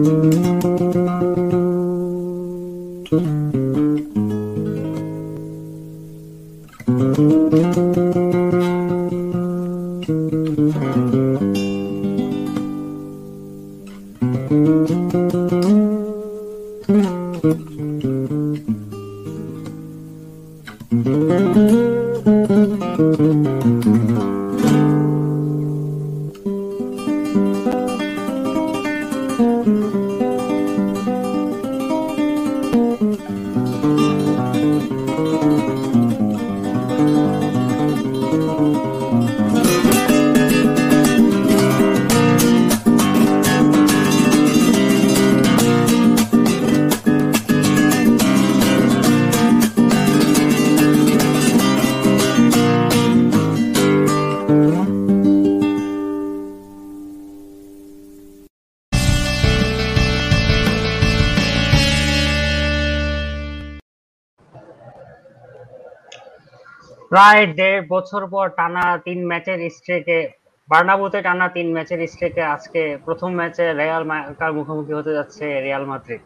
প্রায় ১.৫ বছর পর টানা ৩ ম্যাচের স্ট্রেকে বার্নাব্যুতে টানা ৩ ম্যাচের স্ট্রেকে আজকে প্রথম ম্যাচে রিয়াল মায়োর্কার মুখোমুখি হতে যাচ্ছে রিয়াল মাদ্রিদ।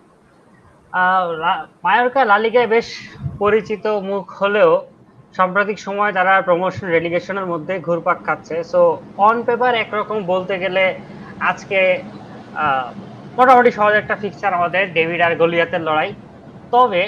মায়োর্কা লা লিগায় বেশ পরিচিত মুখ হলেও সাম্প্রতিক সময় তারা প্রমোশন রেলিগেশনের মধ্যে ঘুরপাক খাচ্ছে। সো অন পেপার একরকম বলতে গেলে আজকে মোটামুটি সহজ একটা ফিক্সচার আমাদের, ডেভিড আর গলিয়াতের লড়াই। তবে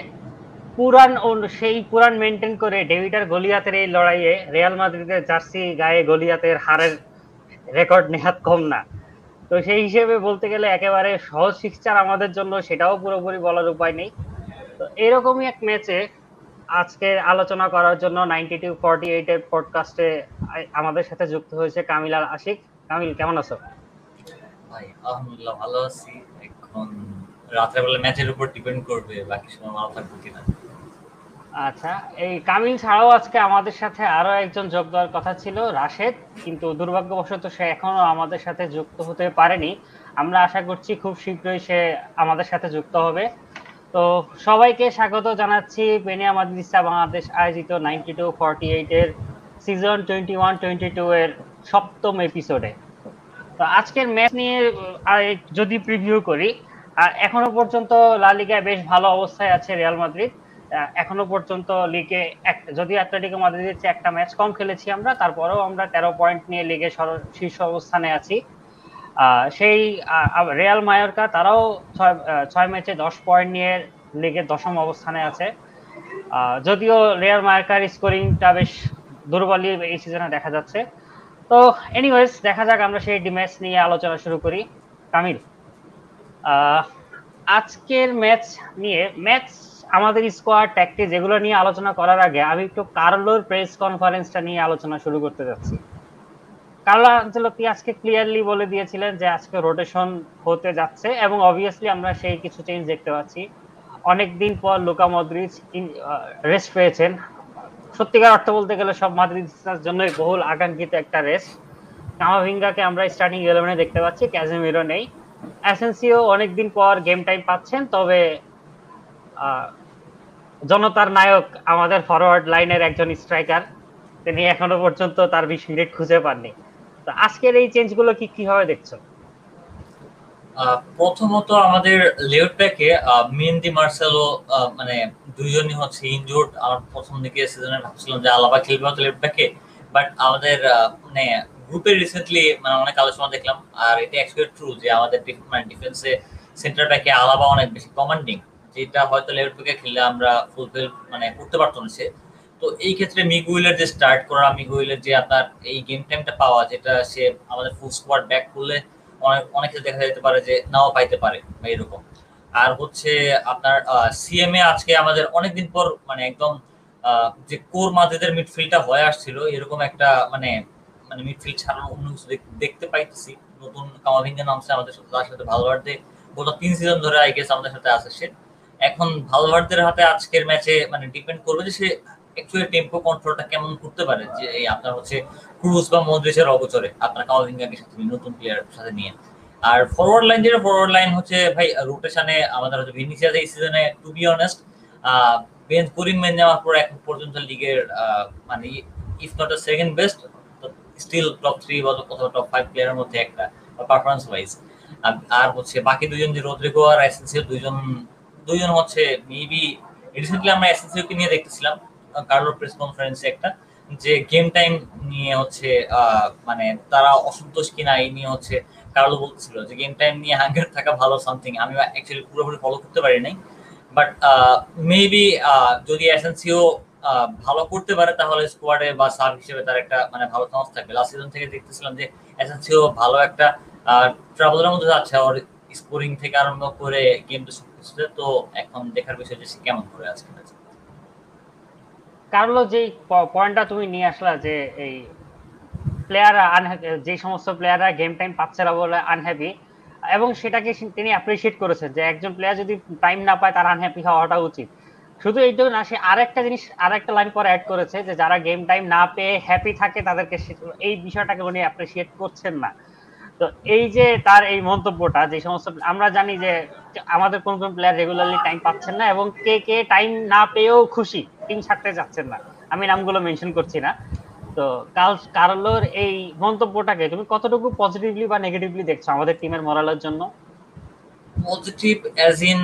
সেই পুরাণ মেনটেন করে ডেভিড আর গলিয়াতের এই লড়াইয়ে রিয়াল মাদ্রিদের জার্সি গায়ে গলিয়াতের হারের রেকর্ড নেহাত কম না। তো সেই হিসেবে বলতে গেলে একেবারে সহজ ফিক্সচার আমাদের জন্য, সেটাও পুরোপুরি বলার উপায় নেই। তো এরকমই এক ম্যাচে আজকে আলোচনা করার জন্য 9248 এর পডকাস্টে আমাদের সাথে যুক্ত হয়েছে কামিল আর আশিক। কামিল, কেমন আছো? ভাই আলহামদুলিল্লাহ ভালো আছি। এখন রাতের বেলা ম্যাচের উপর ডিপেন্ড করবে বাকি সময় ভালো থাকবো কিনা। আচ্ছা, এই কামিল ছাড়াও আজকে আমাদের সাথে আরো একজন যোগ দেওয়ার কথা ছিল, রাশেদ, কিন্তু দুর্ভাগ্যবশত সে এখনো আমাদের সাথে যুক্ত হতে পারেনি। আমরা আশা করছি খুব শীঘ্রই সে আমাদের সাথে যুক্ত হবে। তো সবাইকে স্বাগত জানাচ্ছি পেনিয়া মাদ্রিসা বাংলাদেশ আয়োজিত 9248 এর সিজন 21-22 এর 7ম এপিসোডে। তো আজকের ম্যাচ নিয়ে যদি প্রিভিউ করি, এখনো পর্যন্ত লা লিগায় বেশ ভালো অবস্থায় আছে রিয়াল মাদ্রিদ। এখনো পর্যন্ত লিগে যদি অ্যাটলেটিকো মাদ্রিদের চেয়ে একটা ম্যাচ কম খেলেছি আমরা, তারপরেও আমরা 13 পয়েন্ট নিয়ে লিগে শীর্ষ অবস্থানে আছি। সেই রিয়াল মায়োর্কা তারাও 6 ম্যাচে 10 পয়েন্ট নিয়ে লিগের 10ম অবস্থানে আছে। যদিও রিয়াল মায়োর্কার স্কোরিংটা বেশ দুর্বলই এই সিজনে দেখা যাচ্ছে। তো এনিওয়েজ, দেখা যাক আমরা সেই ম্যাচ নিয়ে আলোচনা শুরু করি। কামিল, আজকের ম্যাচ আমাদের স্কোয়াড ট্যাকটিক্স যেগুলো নিয়ে আলোচনা করার আগে আমি একটু কার্লোর প্রেস কনফারেন্সটা নিয়ে আলোচনা শুরু করতে যাচ্ছি। কার্লো আনচেলত্তি আজকে ক্লিয়ারলি বলে দিয়েছিলেন যে আজকে রোটেশন হতে যাচ্ছে, এবং অবভিয়াসলি আমরা সেই কিছু চেঞ্জ দেখতে পাচ্ছি। অনেকদিন পর লুকা মদ্রিচ রেস্ট পেয়েছেন। সত্যিকার অর্থ বলতে গেলে সব মাদ্রিদের জন্যই বহুল আকাঙ্ক্ষিত একটা রেস্ট। কামাভিঙ্গাকে আমরা স্টার্টিং 11-এ দেখতে পাচ্ছি, ক্যাজেমিরো নেই। অ্যাসেনসিও অনেকদিন পর গেম টাইম পাচ্ছেন, তবে জনতার নায়ক আমাদের ফরওয়ার্ড লাইনের একজন স্ট্রাইকার, তিনি এখনো পর্যন্ত তার 20 মিনিট খুঁজে পাননি। তো আজকের এই চেঞ্জগুলো কিভাবে দেখছো? প্রথমত আমাদের লেফট ব্যাকে মেহেদি মার্সেলো মানে দুইজনই হচ্ছে ইনজুর্ড। আমার প্রথম দিকে সিজনে ভাবছিলাম যে আলাবা খেলবে হয়তো লেফট ব্যাকে, বাট আমাদের মানে গ্রুপে রিসেন্টলি মানে অনেক আলোচনা দেখলাম, আর এটা অ্যাকচুয়ালি ট্রু যে আমাদের ডিফেন্সে সেন্টার ব্যাকে আলাবা অনেক বেশি কমান্ডিং, যেটা হয়তো লেফট ব্যাকে খেললে আমরা ফুলফিল মানে করতে পারতাম না সে। তো এই ক্ষেত্রে মিগুইলের যে স্টার্ট করা, মিগুইলের যে আপনার এই গেম টাইমটা পাওয়া, যেটা সে আমাদের ফুল স্কোয়াড ব্যাক করলে অনেক ক্ষেত্রে দেখা যেতে পারে যে নাও পাইতে পারে বা এরকম। আর হচ্ছে আপনার সিএমএ আজকে আমাদের অনেকদিন পর মানে একদম যে কোর মাদ্রিদের মিডফিল্ডটা হয়ে আসছিল এরকম একটা মানে মানে মিডফিল্ড ছাড়ানো অন্য কিছু দেখতে পাইতেছি। নতুন কামাভিঙ্গা নামছে আমাদের সাথে, তার সাথে ভালভার্দে গত 3 সিজন ধরে আই গেস আমাদের সাথে আছে সে। এখন ভালভার্দের হাতে আজকের ম্যাচে মানে ডিপেন্ড করবে যে সে অ্যাকচুয়ালি টেম্পো কন্ট্রোলটা কেমন করতে পারে, যে এই আপনার হচ্ছে ক্রুজ বা মদ্রিচের অগোচরে আপনার কামাভিঙ্গাকে সাথে নতুন প্লেয়ার সাথে নিয়ে। আর ফরওয়ার্ড লাইন হচ্ছে ভাই রোটেশনে আমাদের হচ্ছে ভিনিসিয়াস এই সিজনে to be honest bench Karim মেন নেওয়ার পর এখন পর্যন্ত লিগের মানে if not a second best, still top 3 বা অথবা টপ 5 প্লেয়ারের মধ্যে একটা পারফরম্যান্স ওয়াইজ। আর হচ্ছে বাকি দুজন যে রদ্রিগো আর এসেনসিও দুজন দুজন হচ্ছে মেবি রিসেন্টলি আমরা এসেনসিও কে নিয়ে দেখতেছিলাম কার্লোর প্রেস কনফারেন্সে একটা, যে গেম টাইম নিয়ে হচ্ছে মানে তারা অসন্তোষ কিনা এই নিয়ে হচ্ছে কার্লো বলতেছিল যে গেম টাইম নিয়ে হাঙ্গার থাকা ভালো সামথিং। আমি অ্যাকচুয়ালি পুরোপুরি ফলো করতে পারি নাই, বাট মেবি যদি এসেনসিও ভালো করতে পারে তাহলে স্কোয়াডে বা সাব হিসেবে তার একটা মানে ভালো চান্স থাকবে। লাস্ট সিজন থেকে দেখতেছিলাম যে এসেনসিও ভালো একটা ট্রাভেলের মধ্যে যাচ্ছে, ওর স্কোরিং থেকে আরম্ভ করে গেম তো সবকিছুতে। তো এখন দেখার বিষয় যে সে কেমন করে আজকে। কার্লো যে পয়েন্টটা তুমি নিয়ে আসলা যে এই প্লেয়াররা যে সমস্ত প্লেয়াররা গেম টাইম পাচ্ছে না বলে আনহ্যাপি, এবং সেটাকে তিনি অ্যাপ্রিসিয়েট করেছেন যে একজন প্লেয়ার যদি টাইম না পায় তার আনহ্যাপি হওয়াটা উচিত। শুধু এইটুকু না, সে আরেকটা জিনিস আরেকটা লাইন পরে অ্যাড করেছে যে যারা গেম টাইম না পেয়ে হ্যাপি থাকে তাদেরকে এই বিষয়টাকে উনি অ্যাপ্রিসিয়েট করছেন না। তো এই যে তার এই মন্তব্যটা, যে সমস্ত আমরা জানি যে আমাদের কোন কোন প্লেয়ার রেগুলারলি টাইম পাচ্ছেন না এবং কে কে টাইম না পেয়েও খুশি, টিম ছাড়তে যাচ্ছেন না, আমি নামগুলো মেনশন করছি না। তো কার্লোর এই মন্তব্যটাকে তুমি কতটুকু পজিটিভলি বা নেগেটিভলি দেখছো আমাদের টিমের মরালের জন্য? পজিটিভ অ্যাজ ইন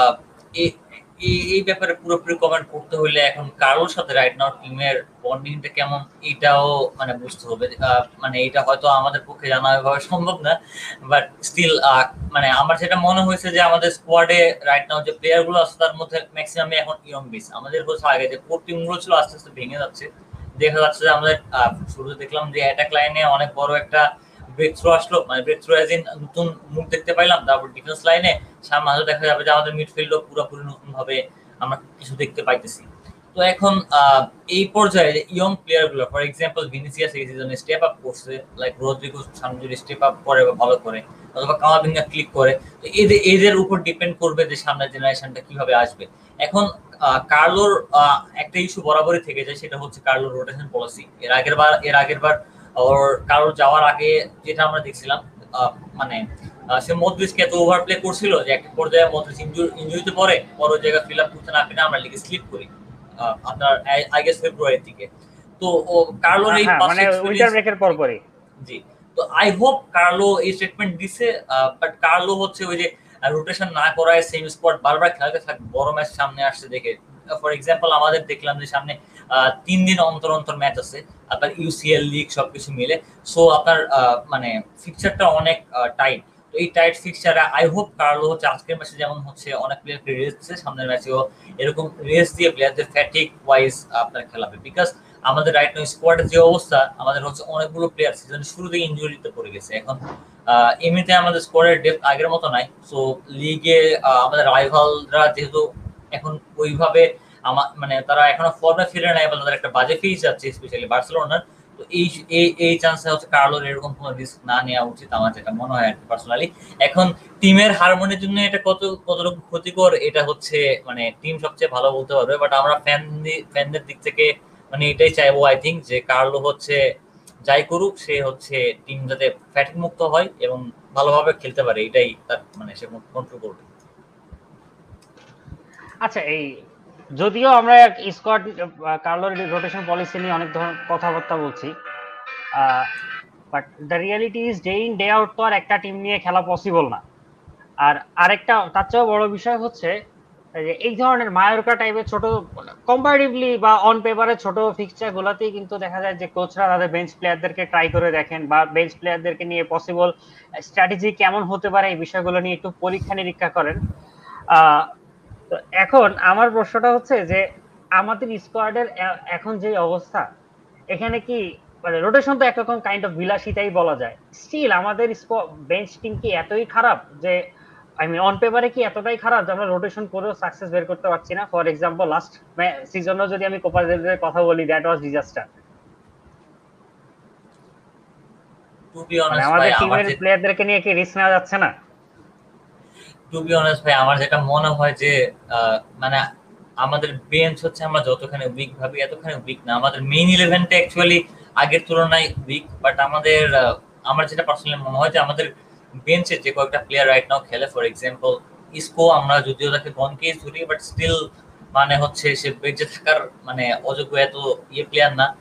এই ব্যাপারে পুরোপুরি কমেন্ট করতে হলে এখন কারোর সাথে রাইট নাও টিমের বন্ডিংটা কেমন এটাও মানে বুঝতে হবে। মানে এটা হয়তো আমাদের পক্ষে জানা এভাবে সম্ভব না, বাট স্টিল মানে আমার যেটা মনে হয়েছে যে আমাদের স্কোয়াডে রাইট নাও যে প্লেয়ার গুলো আছে তার মধ্যে ম্যাক্সিমামই এখন ইয়ং বেস। আমাদের হচ্ছে আগে যে কোর টিম গুলো ছিল আস্তে আস্তে ভেঙে যাচ্ছে। দেখা যাচ্ছে যে আমাদের শুরুতে দেখলাম যে অ্যাটাক লাইনে অনেক বড় একটা ব্রেক থ্রু আসলো, মানে ব্রেক থ্রু এজ ইন নতুন মুখ দেখতে পাইলাম। তারপর ডিফেন্স লাইনে সামনে দেখা যাবে যে আমাদের মিডফিল্ডও পুরোপুরি নতুন ভাবে আমরা কিছু দেখতে পাইতেছি। তো এখন এই পর্যায়ে ইয়ং প্লেয়ার গুলো ফর এক্সাম্পল ভিনিসিয়াস এই সিজনে স্টেপ আপ করছে, লাইক রদ্রিগো সামনে যদি স্টেপ আপ করে বা ভালো করে, অথবা কামাভিঙ্গা ক্লিক করে, তো এদের উপর ডিপেন্ড করবে যে সামনের জেনারেশনটা কিভাবে আসবে। এখন কার্লোর একটা ইস্যু বরাবরই থেকে যায়, সেটা হচ্ছে কার্লোর রোটেশন পলিসি। এর আগের বার ওর কারোর যাওয়ার আগে যেটা আমরা দেখছিলাম মানে সে মদ্রিজকে এত ওভার প্লে করছিল যে একটা পর্যায়ে মদ্রিজ ইনজুরিতে পরে বড় জায়গা ফিল আপ করতে না পেরে আমরা লিগে স্লিপ করি আপনার আই গেস ফেব্রুয়ারির দিকে। তো ও কার্লোর এই মানে উইন্টার ব্রেকের পরপরই। জি, তো আই হোপ কার্লো এই স্টেটমেন্ট দিছে, বাট কার্লো হচ্ছে ওই যে রোটেশন না করায় সেম স্পট বারবার খেলাতে থাকবে বড় ম্যাচ সামনে আসছে দেখে। ফর এক্সাম্পল আমাদের দেখলাম যে সামনে 3 দিন অন্তর অন্তর ম্যাচ আছে আপনার ইউসিএল লিগ সবকিছু মিলে। সো আপনার মানে ফিক্সারটা অনেক টাইট। তো এই টাইট ফিক্সারে আই হোপ কার্লো হচ্ছে আজকের ম্যাচে যেমন হচ্ছে অনেক প্লেয়ারকে রেস্ট দিচ্ছে, সামনের ম্যাচেও এরকম রেস্ট দিয়ে প্লেয়ারদের ফ্যাটিক ওয়াইজ আপনার খেলাবে। বিকজ আমাদের রাইট নাও স্কোয়াডের যে অবস্থা, আমাদের হচ্ছে অনেকগুলো প্লেয়ার সিজন শুরুতে ইনজুরিতে পড়ে গেছে। এখন এমনিতে আমাদের স্কোয়াডের ডেপথ আগের মতো নাই। সো লিগে আমাদের রাইভালরা যেহেতু এখন ওইভাবে মানে তারা এখনো ফর্মে ফিরে নাই, তাদের একটা বাজে ফিস যাচ্ছে স্পেশালি বার্সেলোনার। তো এই চান্সে হচ্ছে কার্লোর এরকম কোনো রিস্ক না নেওয়া উচিত আমার যেটা মনে হয় পার্সোনালি। এখন টিমের হারমোনির জন্য এটা কতটুকু ক্ষতিকর এটা হচ্ছে মানে টিম সবচেয়ে ভালো বলতে পারবে, বাট আমরা ফ্যানদের দিক থেকে মানে এটাই চাইবো আই থিঙ্ক যে কার্লো হচ্ছে যাই করুক সে হচ্ছে টিম যাতে ফ্যাটিক মুক্ত হয় এবং ভালোভাবে খেলতে পারে, এটাই তার মানে সে কন্ট্রোল করবে। আচ্ছা, এই যদিও আমরা স্কোয়াড কার্লোর রোটেশন পলিসি নিয়ে অনেক ধরনের কথাবার্তা বলছি, but the reality is day in day out তো আর একটা টিম নিয়ে খেলা পসিবল না। আর আরেকটা তার চেয়েও বড় বিষয় হচ্ছে যে এই ধরনের মায়োরকা টাইপের ছোট কম্পারেটিভলি বা অন পেপারে ছোট ফিক্সচার গুলাতেই কিন্তু দেখা যায় যে কোচরা তাদের বেঞ্চ প্লেয়ারদেরকে ট্রাই করে দেখেন বা বেঞ্চ প্লেয়ারদেরকে নিয়ে পসিবল স্ট্র্যাটেজি কেমন হতে পারে এই বিষয়গুলো নিয়ে একটু পরীক্ষা নিরীক্ষা করেন। তো এখন আমার প্রশ্নটা হচ্ছে যে আমাদের স্কোয়াডের এখন যে অবস্থা, এখানে কি মানে রোটেশন তো একরকম কাইন্ড অফ বিলাসিতাই বলা যায়, স্টিল আমাদের বেঞ্চ টিম কি এতই খারাপ যে আই মিন অন পেপারে কি এতটাই খারাপ যে আমরা রোটেশন করেও সাকসেস বের করতে পারছি না? ফর এক্সাম্পল লাস্ট সিজনও যদি আমি কোপা দেল রের কথা বলি, that was disaster. To be মানে অনেস্ট ভাই আমাদের আমার টিমের প্লেয়ারদেরকে নিয়ে কি রিস্ক নেওয়া যাচ্ছে না? টু বি অনেস্ট ভাই আমার যেটা মনে হয় যে মানে আমাদের বেঞ্চ হচ্ছে আমরা যতখানি উইক ভাবি এতখানি উইক না। আমাদের মেইন ইলেভেনটা অ্যাকচুয়ালি আগের তুলনায় উইক, বাট আমাদের আমার যেটা পার্সোনালি মনে হয় যে আমাদের বেঞ্চে যে কয়েকটা প্লেয়ার রাইট নাও খেলে, ফর এক্সাম্পল ইসকো, আমরা যদিও তাকে বন কেস ধরি বাট স্টিল মানে হচ্ছে সে বেঞ্চে থাকার মানে অযোগ্য এত প্লেয়ার না।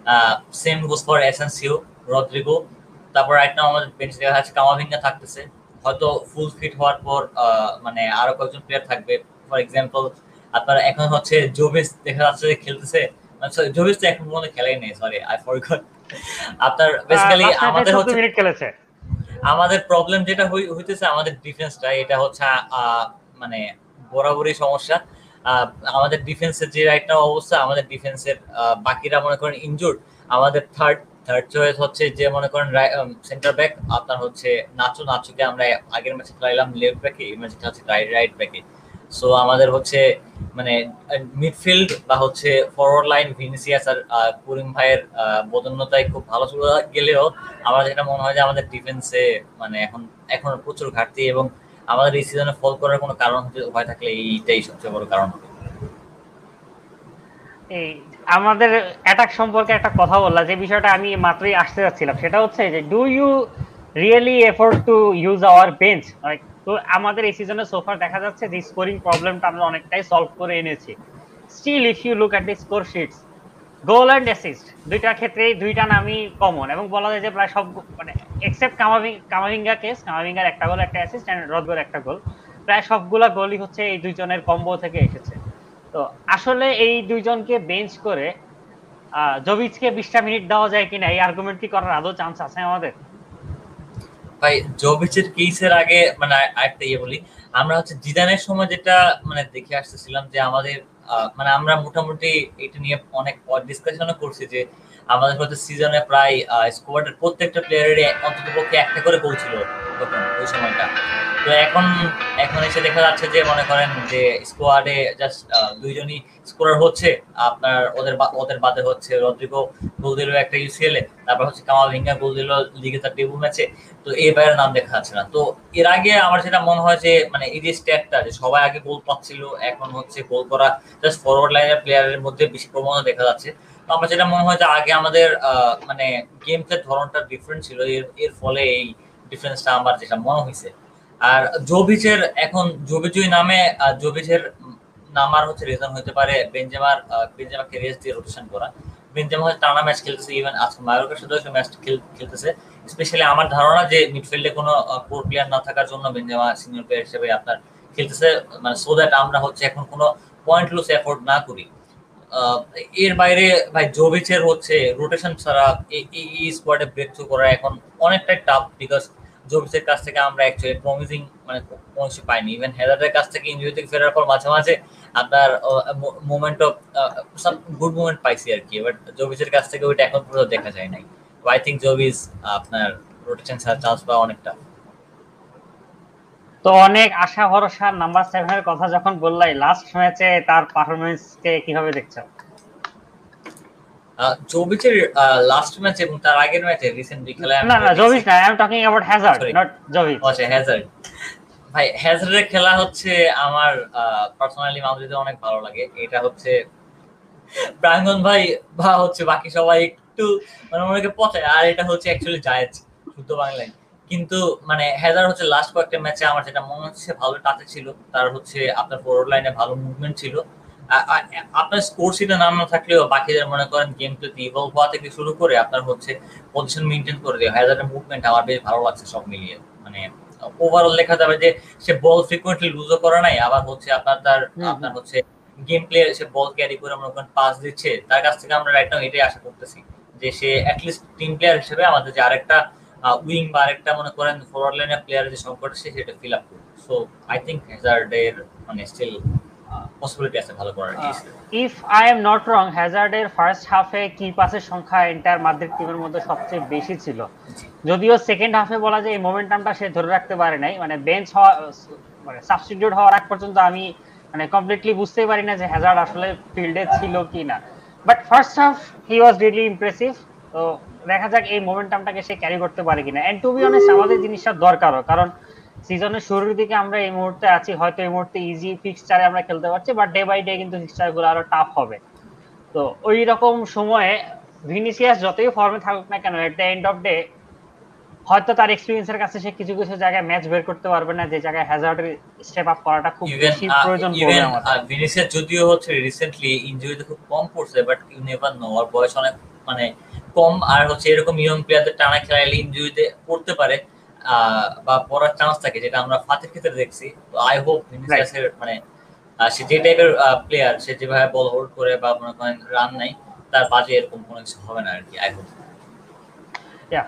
Same goes for Asensio, Rodrygo. তারপর রাইট নাও আমাদের বেঞ্চে দেখা যাচ্ছে কামাভিঙ্গা থাকতেছে, হয়তো ফুল ফিট হওয়ার পর মানে আরো কয়েকজন প্লেয়ার থাকবে। ফর এক্সাম্পল আপনার এখন হচ্ছে জোভিচ দেখা যাচ্ছে যে খেলতেছে, জোভিচ তো এখন পর্যন্ত খেলাই নেই, সরি আই ফরগট। আপনার বেসিক্যালি লাস্ট ম্যাচে আমাদের 14 হচ্ছে মিনিট খেলেছে। আমাদের প্রবলেম যেটা হইতেছে আমাদের ডিফেন্সটা, এটা হচ্ছে মানে বরাবরই সমস্যা। আহ, আমাদের ডিফেন্সের যে রাইট নাও অবস্থা, আমাদের ডিফেন্সের বাকিরা মনে করেন ইনজুর্ড। আমাদের থার্ড থার্ড চয়েস হচ্ছে যে মনে করেন সেন্টার ব্যাক আপনার হচ্ছে নাচুকে আমরা আগের ম্যাচে খেলাইলাম লেফট ব্যাকে, এই ম্যাচে হচ্ছে রাইট ব্যাকে। সো আমাদের হচ্ছে মানে মিডফিল্ড বা হচ্ছে ফরওয়ার্ড লাইন ভিনিসিয়াস আর করিম ভাইয়ের বদন্যতায় খুব ভালো চলে গেলেও আমার যেটা মনে হয় যে আমাদের ডিফেন্সে মানে এখন প্রচুর ঘাটতি, এবং আমাদের এই সিজনে ফল করার কোনো কারণ হয়ে থাকলে এইটাই সবচেয়ে বড় কারণ হবে। এই আমাদের অ্যাটাক সম্পর্কে একটা কথা বললা, যে বিষয়টা আমি মাত্রই আসতে যাচ্ছিলাম, সেটা হচ্ছে যে do you really effort to use our bench. তো আমাদের এই সিজনে সোফার দেখা যাচ্ছে যে স্কোরিং প্রবলেমটা আমরা অনেকটাই সলভ করে এনেছি। Still if you look at the score sheets, goal and assist দুইটা ক্ষেত্রেই দুইটা নামই কমন, এবং বলা যায় যে প্রায় সব মানে এক্সেপ্ট কামাভিঙ্গা কেস, কামাভিঙ্গার একটা গোল একটা অ্যাসিস্ট এন্ড রদগোর একটা গোল, প্রায় সবগুলা গোলই হচ্ছে এই দুইজনের কম্বো থেকে এসেছে। তো আসলে এই দুইজনকে বেঞ্চ করে জোভিচকে 20টা মিনিট দেওয়া যায় কিনা, এই আর্গুমেন্ট কি করার আদৌ চান্স আছে আমাদের? ভাই জোভিচের কেসের আগে মানে আরেকটা ইয়ে বলি, আমরা হচ্ছে জিদানের সময় যেটা মানে দেখে আসতেছিলাম যে আমাদের মানে আমরা মোটামুটি এটা নিয়ে অনেক ডিসকাশনও করছি যে আমাদের হচ্ছে সিজনে প্রায় স্কোয়াডের প্রত্যেকটা প্লেয়ারের অন্ততপক্ষে একটা করে গোল ছিল তখন ওই সময়টা। তো এখন এখন এসে দেখা যাচ্ছে যে মনে করেন যে স্কোয়াডে জাস্ট দুইজনই স্কোরার হচ্ছে। আপনার ওদের বাদে হচ্ছে রদ্রিগো গোল দিল একটা ইউসিএল এ, তারপর হচ্ছে কামাভিঙ্গা গোল দিল লিগে তার ডেবিউ ম্যাচে। তো এই বাইরের নাম দেখা যাচ্ছে না। তো এর আগে আমার যেটা মনে হয় যে মানে এই যে স্ট্যাটটা যে সবাই আগে গোল পাচ্ছিল, এখন হচ্ছে গোল করা জাস্ট ফরওয়ার্ড লাইনের প্লেয়ারের মধ্যে বেশি প্রবণতা দেখা যাচ্ছে। তো আমার যেটা মনে হয় যে আগে আমাদের মানে গেম প্লের ধরনটা ডিফারেন্ট ছিল, এর ফলে এই ডিফারেন্সটা আমার যেটা মনে হয়েছে। আর জোভিচের নামে জোভিচের নামার হচ্ছে রিজন হতে পারে বেনজেমাকে রেস্ট দিয়ে রোটেশন করা। বেনজেমা হচ্ছে টানা ম্যাচ খেলতেছে, ইভেন আজকে মায়োরকার সাথে ম্যাচ খেলতেছে। স্পেশালি আমার ধারণা যে মিডফিল্ডে কোনো কোর প্লেয়ার না থাকার জন্য বেনজেমা সিনিয়র প্লেয়ার হিসেবে আপনার খেলতেছে, মানে সো দ্যাট আমরা হচ্ছে এখন কোনো পয়েন্ট লুস এফোর্ট না করি। এর বাইরে ভাই জোভিচের হচ্ছে রোটেশন ছাড়া এই স্কোয়াডে ব্রেক থ্রু করা এখন অনেকটাই টাফ, বিকজ জোভিচের কাছ থেকে আমরা অ্যাকচুয়ালি প্রমিজিং মানে কোনো কিছু পাইনি। ইভেন হেদারের কাছ থেকে ইনজুরি থেকে ফেরার পর মাঝে মাঝে আপনার moment of some good moment পাইছি আর কি, বাট জোভিচের কাছ থেকে ওইটা এখন পর্যন্ত দেখা যায় নাই। তো আই থিঙ্ক জোভিচ আপনার রোটেশন ছাড়া চান্স পাওয়া অনেকটা। তো অনেক আশা ভরসা নাম্বার 7 এর কথা যখন বললাই, লাস্ট ম্যাচে তার পারফরমেন্স কে কিভাবে দেখছো? জোভিচের লাস্ট ম্যাচ এবং তার আগের ম্যাচে রিসেন্টলি খেলায় না না, জোভিচ না, I am talking about Hazard, not Jovic. আচ্ছা হ্যাজার্ড। ভাই হ্যাজার্ডের খেলা হচ্ছে আমার পার্সোনালি মাদ্রিদে অনেক ভালো লাগে। এটা হচ্ছে প্রাঙ্গন ভাই বা হচ্ছে বাকি সবাই একটু মানে অনেকে পচায়, আর এটা হচ্ছে অ্যাকচুয়ালি জায়েজ শুদ্ধ বাংলায়। কিন্তু মানে হ্যাজার্ড হচ্ছে লাস্ট কয়েকটা ম্যাচে আমার যেটা মনে হচ্ছে ভালো টাচে ছিল, তার হচ্ছে আপনার ফরওয়ার্ড লাইনে ভালো মুভমেন্ট ছিল। আপনার স্কোর শিটে নাম না থাকলেও বাকিদের মনে করেন গেম প্লেতে ইভলভ হওয়া থেকে শুরু করে আপনার হচ্ছে পজিশন মেনটেন করে দেওয়া, হ্যাজার্ডের মুভমেন্ট আমার বেশ ভালো লাগছে সব মিলিয়ে। মানে ওভারঅল দেখা যাবে যে সে বল ফ্রিকোয়েন্টলি লুজও করে নাই, আবার হচ্ছে আপনার হচ্ছে গেম প্লে সে বল ক্যারি করে মনে করেন পাস দিচ্ছে। তার কাছ থেকে আমরা রাইট নাও এটাই আশা করতেছি যে সে অ্যাটলিস্ট টিম প্লেয়ার হিসেবে আমাদের যে আরেকটা উইং বা আরেকটা মনে করেন ফরওয়ার্ড লাইনের প্লেয়ারের যে সংকট সেটা ফিল আপ করবে। সো আই থিঙ্ক হ্যাজার্ডের মানে স্টিল পসিবিলিটি আছে ভালো করার। If I am not wrong, হ্যাজার্ডের ফার্স্ট হাফে কি পাসের সংখ্যা এন্টায়ার মাদ্রিদ টিমের মধ্যে সবচেয়ে বেশি ছিল, যদিও সেকেন্ড হাফে বলা যায় এই মোমেন্টামটা সে ধরে রাখতে পারে নাই। মানে বেঞ্চ হওয়া মানে সাবস্টিটিউট হওয়ার আগ পর্যন্ত আমি মানে কমপ্লিটলি বুঝতেই পারি না যে হ্যাজার্ড আসলে ফিল্ডে ছিল কি না, but first half he was really impressive. তো দেখা যাক এই মোমেন্টামটাকে সে ক্যারি করতে পারে কিনা। এন্ড টু বি অনেস্ট আমাদের জিনিসটা দরকারও, কারণ সিজনের শুরুর দিকে আমরা এই মুহূর্তে আছি, হয়তো এই মুহূর্তে ইজি ফিক্সচারে আমরা খেলতে পারছি, বাট ডে বাই ডে কিন্তু ফিক্সচার গুলো আরো টাফ হবে। তো ওই রকম সময়ে ভিনিসিয়াস যতই ফর্মে থাকুক না কেন, at the end of day হয়তো তার এক্সপেরিয়েন্সের কাছে সে কিছু কিছু জায়গায় ম্যাচ বের করতে পারবে না, যে জায়গায় হ্যাজার্ডের স্টেপ আপ করাটা খুব বেশি প্রয়োজন পড়বে আমাদের। ভিনিসিয়াস যদিও হচ্ছে রিসেন্টলি ইনজুরিতে খুব কম পড়ছে, বাট ইউ নেভার নো, ওর বয়স অনেক মানে কম, আর হচ্ছে এরকম ইয়ং প্লেয়ারদের টানা খেলাইলে ইনজুরিতে পড়তে পারে। বা পড়ার চান্স থাকে, যেটা আমরা ফাতের ক্ষেত্রে দেখছি। তো আই হোপ রাইট। ভিনিসিয়াসের মানে সে যে টাইপের প্লেয়ার, সে যেভাবে বল হোল্ড করে বা মনে করেন রান নাই, তার বাজে এরকম কোনো কিছু হবে না আর কি, আই হোপ। ইয়া,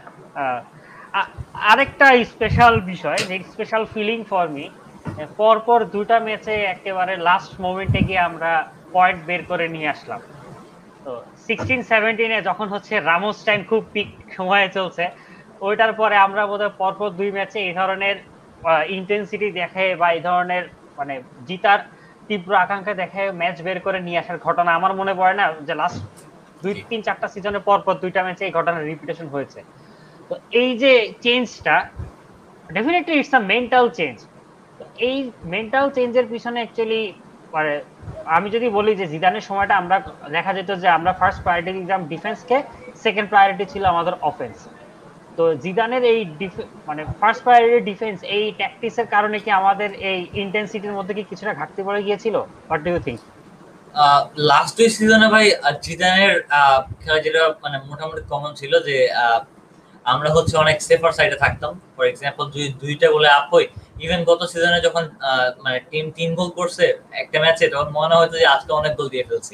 আরেকটা স্পেশাল বিষয়, যে স্পেশাল ফিলিং ফর মি, পরপর দুটা ম্যাচে একেবারে লাস্ট মোমেন্টে গিয়ে আমরা পয়েন্ট বের করে নিয়ে আসলাম। তো 16-17-এ যখন হচ্ছে রামোস টাইম খুব পিক সময়ে চলছে, ওইটার পরে আমরা বোধহয় পরপর দুই ম্যাচে এই ধরনের ইন্টেন্সিটি দেখে বা এই ধরনের মানে জিতার তীব্র আকাঙ্ক্ষা দেখে ম্যাচ বের করে নিয়ে আসার ঘটনা আমার মনে পড়ে না যে লাস্ট 2-3-4টা সিজনে পরপর দুইটা ম্যাচে এই ঘটনার রিপিটেশন হয়েছে। তো এই যে চেঞ্জটা, definitely it's a mental change. এই মেন্টাল চেঞ্জের পিছনে অ্যাকচুয়ালি মানে আমি যদি বলি যে জিদানের সময়টা আমরা দেখা যেত যে আমরা ফার্স্ট প্রায়োরিটি দিতাম ডিফেন্সকে, সেকেন্ড প্রায়োরিটি ছিল আমাদের অফেন্স। তো জিদানের এই মানে ফার্স্ট প্রায়োরিটি ডিফেন্স, এই ট্যাকটিক্সের কারণে কি আমাদের এই ইন্টেন্সিটির মধ্যে কি কিছুটা ঘাটতি পড়ে গিয়েছিল? What do you think? Last দুই সিজনে ভাই জিদানের খেলা যেটা মানে মোটামুটি কমন ছিল যে আমরা হচ্ছে অনেক সেফার সাইডে থাকতাম। ফর এক্সাম্পল দুইটা গোলে আপ হই, ইভেন গত সিজনে যখন মানে টিম 3 গোল করছে একটা ম্যাচে, তখন মনে হতো যে আজকে অনেক গোল দিয়ে ফেলছি।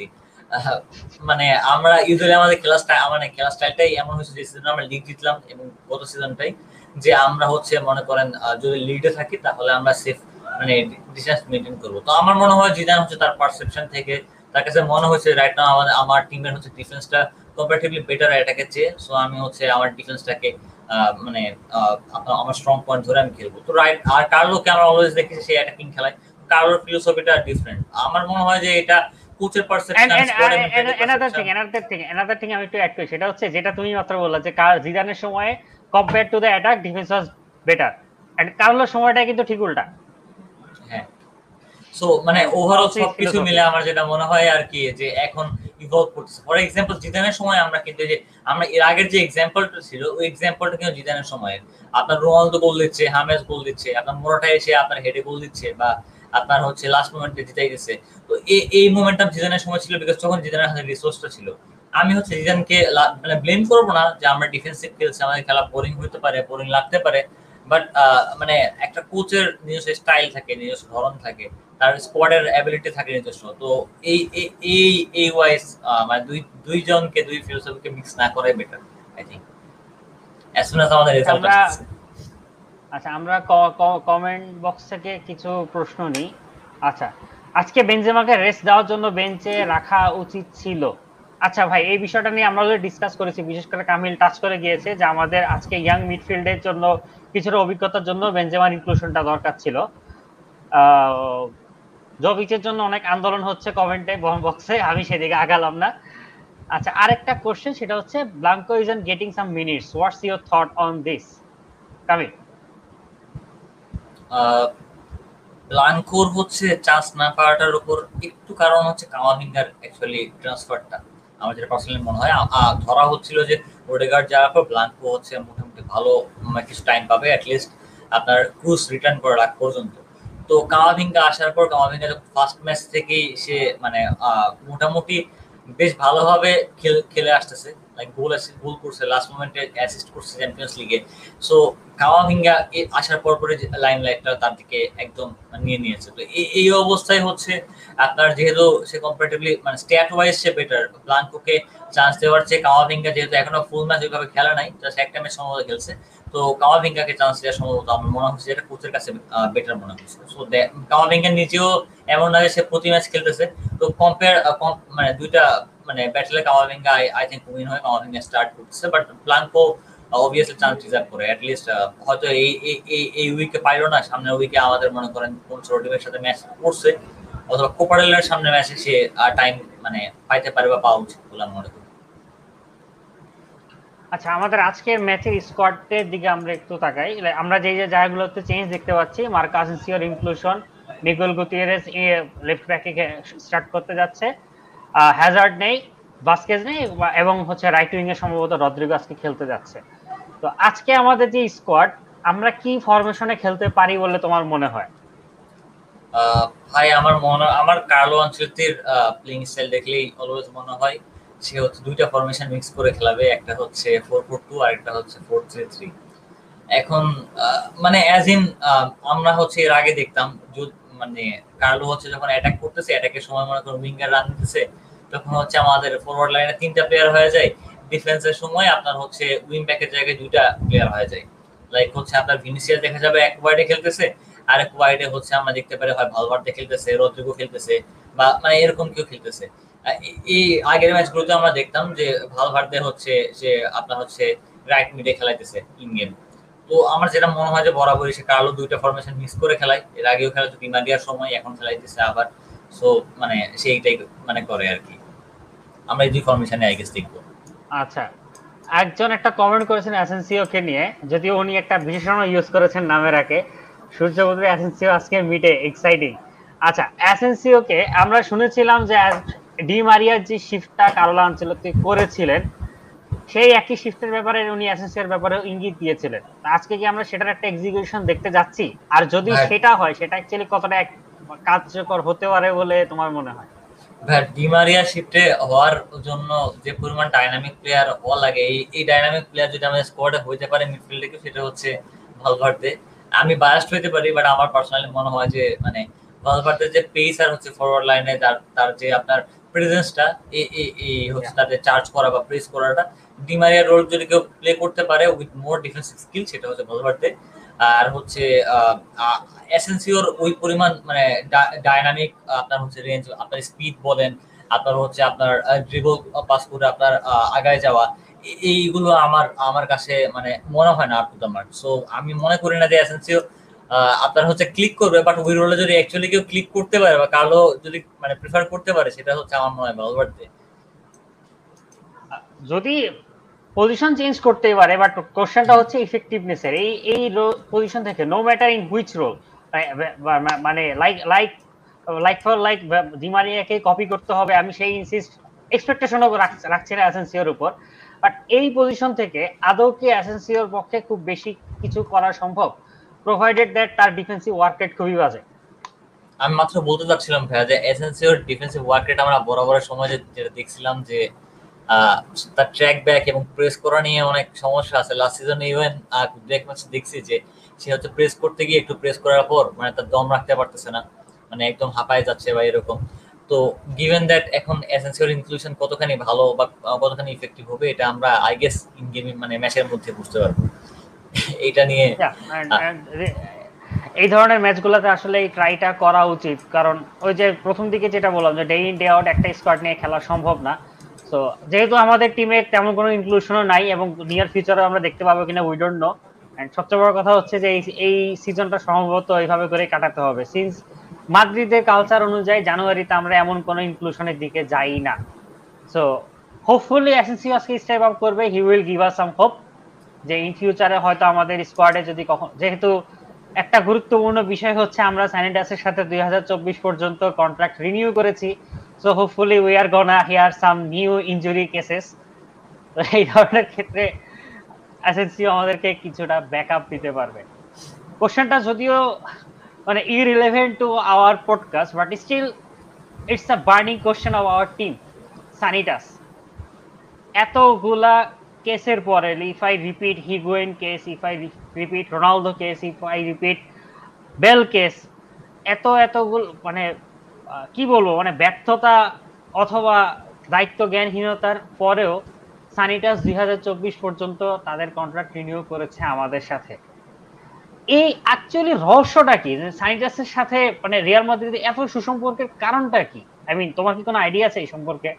মানে আমরা ইউজুয়ালি আমাদের খেলা স্টাইলটাই এমন হয়েছে যে সিজনে আমরা লিগ জিতলাম, এবং গত সিজনটাই যে আমরা হচ্ছে মনে করেন যদি লিডে থাকি তাহলে আমরা সেফ মানে ডিস্টেন্স মেইনটেইন করবো। তো আমার মনে হয় জিদান হচ্ছে তার পারসেপশন থেকে তার কাছে মনে হয়েছে রাইট নাও আমার টিমের হচ্ছে ডিফেন্সটা কম্পারেটিভলি বেটার অ্যাটাকে চেয়ে, সো আমি হচ্ছে আমার ডিফেন্সটাকে মানে আমার স্ট্রং পয়েন্ট ধরে আমি খেলবো। তো রাইট, আর কার্লোকে আমরা অলওয়েজ দেখেছি সেই অ্যাটাকিং খেলায়, কার্লোর ফিলোসফিটা ডিফারেন্ট। আমার মনে হয় যে এটা কোচের পারসেপশন, স্কোয়াডের মেন্টালিটি পারসেপশন। another thing আমি একটু অ্যাড করি, সেটা হচ্ছে যেটা তুমি মাত্র বললা যে জিদানের সময়ে compare to the attack defence was better, and কার্লোর সময়টা কিন্তু ঠিক উল্টা। হ্যাঁ, সো মানে ওভারঅল সেই সবকিছু ফিলোসফি। মিলে আমার যেটা মনে হয় আর কি, যে এখন ইভলভ করতেছে। ফর এক্সাম্পল জিদানের সময় আমরা কিন্তু যে আমরা এর আগের যে এক্সাম্পলটা ছিল, ওই এক্সাম্পলটা কিন্তু জিদানের সময়ের। আপনার রোনালদো গোল দিচ্ছে, হামেস গোল দিচ্ছে, আপনার মোরাটা এসে আপনার হেডে গোল দিচ্ছে, বা আপনার হচ্ছে লাস্ট মোমেন্টে জিতাই গেছে। তো এই মোমেন্টাম জিদানের সময় ছিল, বিকজ তখন জিদানের হাতে রিসোর্সটা ছিল। আমি হচ্ছে জিদানকে মানে ব্লেম করবো না যে আমরা ডিফেন্সিভ খেলছি, আমাদের খেলা বোরিং হতে পারে, বোরিং লাগতে পারে, বাট মানে একটা কোচের নিজস্ব স্টাইল থাকে, নিজস্ব ধরন থাকে, তার স্কোয়াডের অ্যাবিলিটি থাকে নিজস্ব। তো এই এই এই এই ওয়াইজ মানে দুইজনকে দুই ফিলোসফিকে মিক্স না করাই better I think, as soon as আমাদের রেজাল্ট আমরা আসছে। আচ্ছা, আমরা কমেন্ট বক্স থেকে কিছু প্রশ্ন নিই। আচ্ছা, আজকে বেনজেমাকে রেস্ট দেওয়ার জন্য বেঞ্চে রাখা উচিত ছিল। আচ্ছা ভাই, এই বিষয়টা নিয়ে আমরা অলরেডি ডিসকাস করেছি, বিশেষ করে কামিল টাচ করে গিয়েছে যে আমাদের আজকে ইয়াং মিডফিল্ডের জন্য কিছুটা অভিজ্ঞতার জন্য বেনজেমার ইনক্লুশনটা দরকার ছিল। জবিচের জন্য অনেক আন্দোলন হচ্ছে কমেন্টে বক্সে, আমি সেদিকে আগালাম না। আচ্ছা, আরেকটা কোশ্চেন, সেটা হচ্ছে Blanco isn't getting some minutes, what's your thought on this? Kamil. ব্লাঙ্কোর হচ্ছে চান্স না পাওয়াটার উপর একটু কারণ হচ্ছে কামাভিঙ্গার অ্যাকচুয়ালি ট্রান্সফারটা আমার যেটা পার্সোনালি মনে হয়। ধরা হচ্ছিল যে ওডেগার্ড যাওয়ার পর ব্লাঙ্কো হচ্ছে মোটামুটি ভালো কিছু টাইম পাবে, অ্যাটলিস্ট আপনার ক্রুজ রিটার্ন করার আগ পর্যন্ত। তো কামাভিঙ্গা আসার পর কামাভিঙ্গা যখন ফার্স্ট ম্যাচ থেকেই সে মানে মোটামুটি বেশ ভালোভাবে খেলে আসতেছে, লাইক গোল করছে, লাস্ট মোমেন্টে অ্যাসিস্ট করছে চ্যাম্পিয়ন্স লিগে। সো কামাভিঙ্গা আসার পর পরে লাইন লাইটটা তার দিকে একদম নিয়ে নিয়েছে। তো এই অবস্থায় হচ্ছে আপনার যেহেতু সে কম্পারেটিভলি মানে স্ট্যাট ওয়াইজ সে বেটার, ব্লাঙ্কোকে চান্স দেওয়ার চেয়ে কামাভিঙ্গা যেহেতু এখনো ফুল ম্যাচ ওইভাবে খেলা নাই, জাস্ট একটা ম্যাচ সম্ভবত খেলছে, তো কামাভিঙ্গাকে চান্স দেওয়া সম্ভবত আমার মনে হচ্ছে এটা কোচের কাছে বেটার মনে হচ্ছে। সো কামাভিঙ্গা নিজেও এমন না যে সে প্রতি ম্যাচ খেলতেছে। তো মানে দুইটা মানে ব্যাটলে কামাভিঙ্গা আই থিঙ্ক উইন হয়, কামাভিঙ্গা স্টার্ট করতেছে, but Blanco obviously chance deserve করে। অ্যাটলিস্ট হয়তো এই উইকে পাইলো না, সামনের উইকে আমাদের মনে করেন কোন ছোট টিমের সাথে ম্যাচ করছে, অথবা কোপারেলের সামনে ম্যাচে সে টাইম মানে পাইতে পারে বা পাওয়া উচিত বলে আমি মনে করি। আচ্ছা, আমাদের আজকের ম্যাচের স্কোয়াডের দিকে আমরা একটু তাকাই। আমরা যে জায়গাগুলোতে চেঞ্জ দেখতে পাচ্ছি, মার্কাস এনসিওর ইনক্লুশন, নিকোল গুতিয়েরেস লেফট ব্যাকে স্টার্ট করতে যাচ্ছে, হ্যাজার্ড নেই, ভাস্কেজ নেই, এবং হচ্ছে রাইট উইং এ সম্ভবত রদ্রিগো আজকে খেলতে যাচ্ছে। তো আজকে আমাদের যে স্কোয়াড, আমরা কি ফরমেশনে খেলতে পারি বলে তোমার মনে হয়? ভাই আমার কার্লো আনচেলত্তির প্লেইং স্টাইল দেখলেই অলওয়েজ মনে হয় সে হচ্ছে দুইটা ফরমেশন মিক্স করে খেলাবে, একটা হচ্ছে 4-4-2 আর একটা হচ্ছে 4-3-3। এখন মানে অ্যাজ ইন আমরা হচ্ছে এর আগে দেখতাম মানে কার্লো হচ্ছে যখন অ্যাটাক করতেছে, অ্যাটাকের সময় মনে করুন উইঙ্গার রান দিতেছে, তখন হচ্ছে আমাদের ফরওয়ার্ড লাইনে 3টা প্লেয়ার হয়ে যায়, ডিফেন্সের সময় আপনার হচ্ছে উইং ব্যাকের জায়গায় 2টা প্লেয়ার হয়ে যায়। লাইক হচ্ছে আপনার ভিনিসিয়াস দেখা যাবে এক ওয়াইডে খেলতেছে, আর এক ওয়াইডে হচ্ছে আমরা দেখতে পারি হয় ভালভার্দে খেলতেছে, রদ্রিগো খেলতেছে, বা মানে এরকম কেউ খেলতেছে। এই আগের ম্যাচগুলোতে আমরা দেখতাম যে ভালভার্দে হচ্ছে যে আপনার হচ্ছে রাইট মিডে খেলাইতেছে ইন গেম। তো আমার যেটা মনে হয় যে বরাবরই সে কার্লো 2টা ফরমেশন মিস করে খেলায়, এর আগেও খেলা তো ডিমারিয়ার সময়, এখন খেলাইতেছে আবার। সো মানে সে এইটাই মানে করে আর কি। আমরা এই 2 ফরমেশনে আই গেস দেখবো। আচ্ছা, একজন একটা কমেন্ট করেছেন অ্যাসেনসিও কে নিয়ে, যদিও উনি একটা বিশেষণ ইউজ করেছেন নামের আগে, সূর্যপুত্র অ্যাসেনসিও আজকে মিটে এক্সাইটিং। আচ্ছা, অ্যাসেনসিও কে আমরা শুনেছিলাম যে ডি মারিয়ার যে শিফটটা কার্লো আনচেলত্তি করেছিলেন, সেই একই শিফটের ব্যাপারে উনি অ্যাসেনসিওর ব্যাপারে ইঙ্গিত দিয়েছিলেন। আজকে কি আমরা সেটার একটা এক্সিকিউশন দেখতে যাচ্ছি? আর যদি সেটা হয়, সেটা অ্যাকচুয়ালি কতটা কার্যকর হতে পারে বলে তোমার মনে হয়? ডিমারিয়া শিফটে হওয়ার জন্য যে পরিমাণ ডাইনামিক প্লেয়ার হওয়া লাগে, এই ডাইনামিক প্লেয়ার যদি আমাদের স্কোয়াডে হইতে পারে মিডফিল্ডে, সেটা হচ্ছে ভালভার্দে। আমি বায়াসড হইতে পারি, বাট আমার পার্সোনালি মনে হয় যে মানে ভালভার্দের যে পেস আর হচ্ছে ফরওয়ার্ড লাইনে তার যে আপনার প্রেজেন্সটা, এই হচ্ছে তাদের চার্জ করা বা প্রেস করাটা, ডিমারিয়ার রোল যদি কেউ প্লে করতে পারে উইথ মোর ডিফেন্সিভ স্কিল, সেটা হচ্ছে ভালভার্দে। আর হচ্ছে এসেনসিওর ওই পরিমাণ মানে ডাইনামিক আপনার হচ্ছে রেঞ্জ, আপনার স্পিড বলেন, আপনার হচ্ছে আপনার ড্রিবল পাস করে আপনার আগায় যাওয়া, এইগুলো আমার আমার কাছে মানে মনে হয় না up to the mark. So আমি মনে করি না যে এসেনসিও আপনার হচ্ছে ক্লিক করবে, বাট ওই রোলে যদি অ্যাকচুয়ালি কেউ ক্লিক করতে পারে বা কার্লো যদি মানে প্রিফার করতে পারে, সেটা হচ্ছে আমার মনে হয় ভালভার্দে। যদি পজিশন চেঞ্জ করতেই পারে, বাট কোশ্চেনটা হচ্ছে ইফেক্টিভনেস এর। এই পজিশন থেকে no matter in which role, মানে like like like for like ডিমারিয়াকে কপি করতে হবে, আমি সেই ইনসিস্ট এক্সপেকটেশনও রাখছি না অ্যাসেনসিওর উপর। বাট এই পজিশন থেকে আদৌ কি অ্যাসেনসিওর পক্ষে খুব বেশি কিছু করা সম্ভব, প্রোভাইডেড দ্যাট তার ডিফেন্সিভ ওয়ার্ক রেট খুবই বাজে? আমি মাত্র বলতে চাচ্ছিলাম ভাইয়া যে এসেনসিওর ডিফেন্সিভ ওয়ার্ক রেট আমরা বরাবরের সময় যেটা দেখছিলাম যে তার ট্র্যাক ব্যাক এবং প্রেস করা নিয়ে অনেক সমস্যা আছে। লাস্ট সিজনে ইভেন ব্রেক ম্যাচ দেখছি যে সে হচ্ছে প্রেস করতে গিয়ে একটু প্রেস করার পর মানে তার দম রাখতে পারতেছে না, মানে একদম হাঁপায় যাচ্ছে বা এরকম। তো গিভেন দ্যাট এখন এসেনসিওর ইনক্লুশন কতখানি ভালো বা কতখানি ইফেক্টিভ হবে, এটা আমরা আই গেস ইন গেমিং মানে ম্যাচের মধ্যে বুঝতে পারবো। এটা নিয়ে এই ধরনের ম্যাচগুলোতে আসলে এই ট্রাইটা করা উচিত, কারণ ওই যে প্রথম দিকে যেটা বললাম যে ডে ইন ডে আউট একটা স্কোয়াড নিয়ে খেলা সম্ভব না। তো যেহেতু আমাদের টিমে তেমন কোনো ইনক্লুশনও নাই এবং নিয়ার ফিউচারে আমরা দেখতে পাবো কিনা উই ডোন্ট নো। এন্ড সবচেয়ে বড় কথা হচ্ছে যে এই সিজনটা সম্ভবত এইভাবে করে কাটাতে হবে, সিন্স মাদ্রিদের কালচার অনুযায়ী জানুয়ারিতে আমরা এমন কোনো ইনক্লুশনের দিকে যাই না। সো হোপফুলি এসএনসি আজকে স্টেপ আপ করবে, he will give us some hope যে ইন ফিউচারে হয়তো আমাদের স্কোয়াডে যদি কখন, যেহেতু একটা গুরুত্বপূর্ণ বিষয় হচ্ছে আমরা স্যানিটাসের সাথে 2024 পর্যন্ত কন্ট্রাক্ট রিনিউ করেছি, so hopefully we are gonna hear some new injury cases. তো এই ধরনের ক্ষেত্রে এসএনসিও আমাদেরকে কিছুটা ব্যাকআপ দিতে পারবে। কোশ্চেনটা যদিও মানে irrelevant to our podcast, but still it's a burning question of our team Sanitas. এতগুলা কেসের পরে, if I repeat Higuain case, if I repeat Ronaldo case, if I repeat Bale case, এতগুলো মানে কি বলবো, মানে ব্যর্থতা অথবা দায়িত্ব জ্ঞানহীনতার পরেও সানিটাস 2024 পর্যন্ত তাদের কন্ট্রাক্ট রিনিউ করেছে আমাদের সাথে। এই অ্যাকচুয়ালি রহস্যটা কি, সানিটাসের সাথে মানে রিয়াল মাদ্রিদের এত সুসম্পর্কের কারণটা কি? আই মিন, তোমার কি কোনো আইডিয়া আছে এই সম্পর্কে?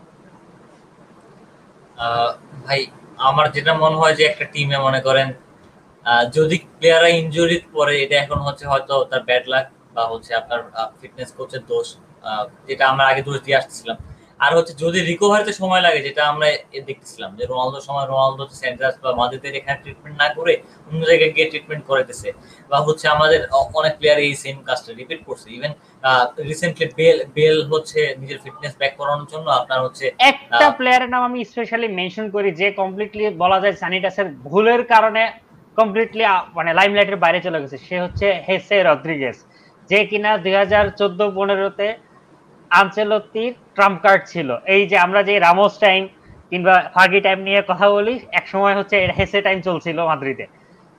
ভাই আমার যেটা মনে হয় যে একটা টিমে মনে করেন যদি প্লেয়াররা ইনজুরি পরে, এটা এখন হচ্ছে হয়তো তার ব্যাড লাক বা হচ্ছে আপনার ফিটনেস কোচের দোষ, যেটা আমরা আগে দোষ দিয়ে আসতেছিলাম। আর হচ্ছে যদি রিকভারিতে সময় লাগে, যেটা আমরা দেখতেছিলাম যে রোনালদোর সময় রোনালদো সেন্টার বা মাদ্রিদের এখানে ট্রিটমেন্ট না করে অন্য জায়গায় গিয়ে ট্রিটমেন্ট করাইতেছে, বা হচ্ছে আমাদের অনেক প্লেয়ার এই সেম কাজটা রিপিট করছে। ইভেন রিসেন্টলি বেল হচ্ছে নিজের ফিটনেস ব্যাক করানোর জন্য আপনার হচ্ছে একটা প্লেয়ারের নাম আমি স্পেশালি মেনশন করি, যে কমপ্লিটলি বলা যায় সানিটাসের ভুলের কারণে কমপ্লিটলি মানে লাইমলাইটের বাইরে চলে গেছে, সে হচ্ছে হেসে রদ্রিগেজ, যে কিনা 2014-15-তে আনচেলত্তির ট্রাম্প কার্ড ছিল। এই যে আমরা যে রামোস টাইম কিংবা ফাগি টাইম নিয়ে কথা বলি, এক সময় হচ্ছে হেসে টাইম চলছিল মাদ্রিদে।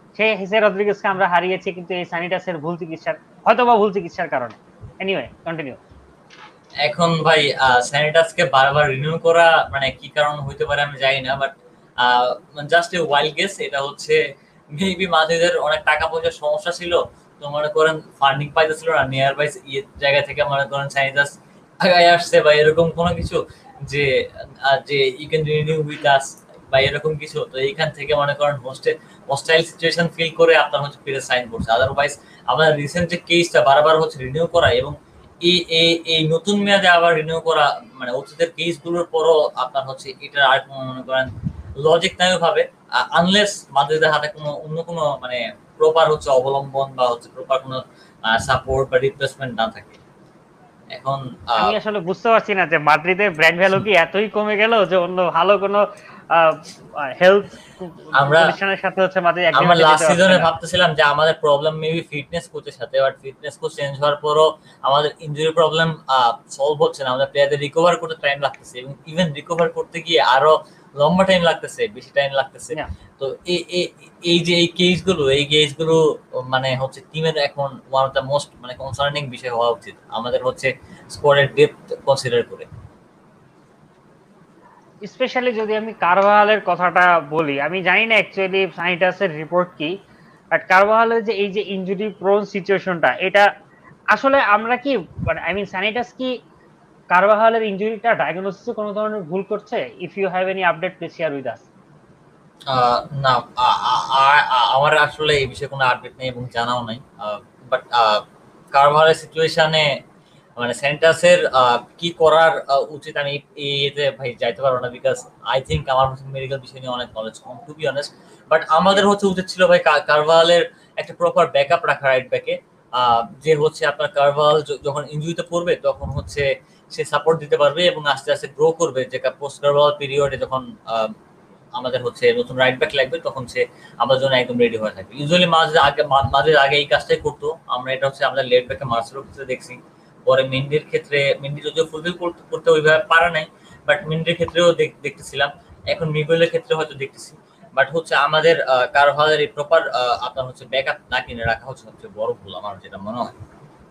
সে হিসে রদ্রিগেজকে আমরা হারিয়েছি কিন্তু এই সানিটাসের ভুল চিকিৎসার কারণে। Anyway continue. এখন ভাই স্যানিটাসকে বারবার রিনিউ করা মানে কি কারণ হইতে পারে আমি জানি না, but just a wild guess. এটা হচ্ছে মেবি মাঝেদের অনেক টাকা পয়সার সমস্যা ছিল, তো মনে করেন ফান্ডিং পাইতেছিল না, নিয়ার বাই জায়গা থেকে মনে করেন স্যানিটাস আগায় আসছে বা এরকম কোনো কিছু, যে যে you can renew with us বা এরকম কিছু। তো এইখান থেকে মনে করেন হোস্টাইল সিচুয়েশন ফিল করে আপনার হচ্ছে ফিরে সাইন করছে। আদারওয়াইজ আমরা রিসেন্ট যে কেসটা বারবার হচ্ছে রিনিউ করা এবং এই নতুন মেয়াদে আবার রিনিউ করা, মানে অতীতের কেস গুলোর পরও আপনার হচ্ছে এটা আর কোনো মনে করেন লজিক নাই ভাবে, আনলেস মাদ্রিদের হাতে কোনো অন্য কোনো মানে প্রপার হচ্ছে অবলম্বন বা হচ্ছে প্রপার কোনো সাপোর্ট বা রিপ্লেসমেন্ট না থাকে। এখন আমি আসলে বুঝতে পারছি না যে মাদ্রিদের ব্র্যান্ড ভ্যালু কি এতই কমে গেল যে অন্য ভালো কোনো হেলথ প্রতিষ্ঠানের সাথে হচ্ছে মাদ্রিদ আমরা লাস্ট সিজনে ভাবতেছিলাম যে আমাদের প্রবলেম মেবি ফিটনেস কোচের সাথে, বাট ফিটনেস কোচ চেঞ্জ হওয়ার পরও আমাদের ইনজুরি প্রবলেম সলভ হচ্ছে না। আমাদের প্লেয়ারদের রিকভার করতে টাইম লাগতেছে এবং ইভেন রিকভার করতে গিয়ে আরো লম্বা টাইম লাগতেছে, বেশি টাইম লাগতেছে। তো এই যে এই কেসগুলো মানে হচ্ছে টিমের এখন ওয়ান অফ দ্য মোস্ট মানে কনসার্নিং বিষয় হওয়া উচিত আমাদের হচ্ছে স্কোয়াডের ডেপথ কনসিডার করে। স্পেশালি যদি আমি কারভাহালের কথাটা বলি, আমি জানি না অ্যাকচুয়ালি সানিটাসের রিপোর্ট কি, বাট কারভাহালের যে এই যে ইনজুরি প্রোন সিচুয়েশনটা, এটা আসলে আমরা কি মানে আই মিন সানিটাস কি কারভাহালের ইনজুরিটা ডায়াগনোসিসে কোনো ধরনের ভুল করছে? If you have any update please share with us. না, আমার আসলে এই বিষয়ে কোনো আপডেট নেই এবং জানাও নাই। বাট কারভারের সিচুয়েশনে মানে সেন্টাসের কি করার উচিত আমি এতে ভাই যাইতে পারবো না, বিকজ আই থিঙ্ক আমার মেডিকেল বিষয় নিয়ে অনেক নলেজ কম টু বি অনেস্ট। বাট আমাদের হচ্ছে উচিত ছিল ভাই কারভালের একটা প্রপার ব্যাকআপ রাখা রাইট ব্যাকে, যে হচ্ছে আপনার কারভাল যখন ইনজুরিতে পড়বে তখন হচ্ছে সে সাপোর্ট দিতে পারবে এবং আস্তে আস্তে গ্রো করবে, যে পোস্ট কারভাল পিরিয়ডে যখন আমাদের হচ্ছে নতুন রাইট ব্যাক লাগবে তখন সে আমাদের জন্য একদম রেডি হয়ে থাকবে। ইউজুয়ালি মাঝে আগে এই কাজটাই করতো আমরা, এটা হচ্ছে আমাদের লেফট ব্যাকে মার্সেলোর ক্ষেত্রে দেখছি। পরে মেন্ডির ক্ষেত্রে মেন্ডি যদিও ফুলফিল করতে ওইভাবে পারে নাই, বাট মেন্ডির ক্ষেত্রেও দেখতেছিলাম, এখন মিগুয়েলের ক্ষেত্রে হয়তো দেখতেছি। বাট হচ্ছে আমাদের কারভালের এই প্রপার আপনার হচ্ছে ব্যাকআপ না কিনে রাখা হচ্ছে সবচেয়ে বড় ভুল আমার যেটা মনে হয়।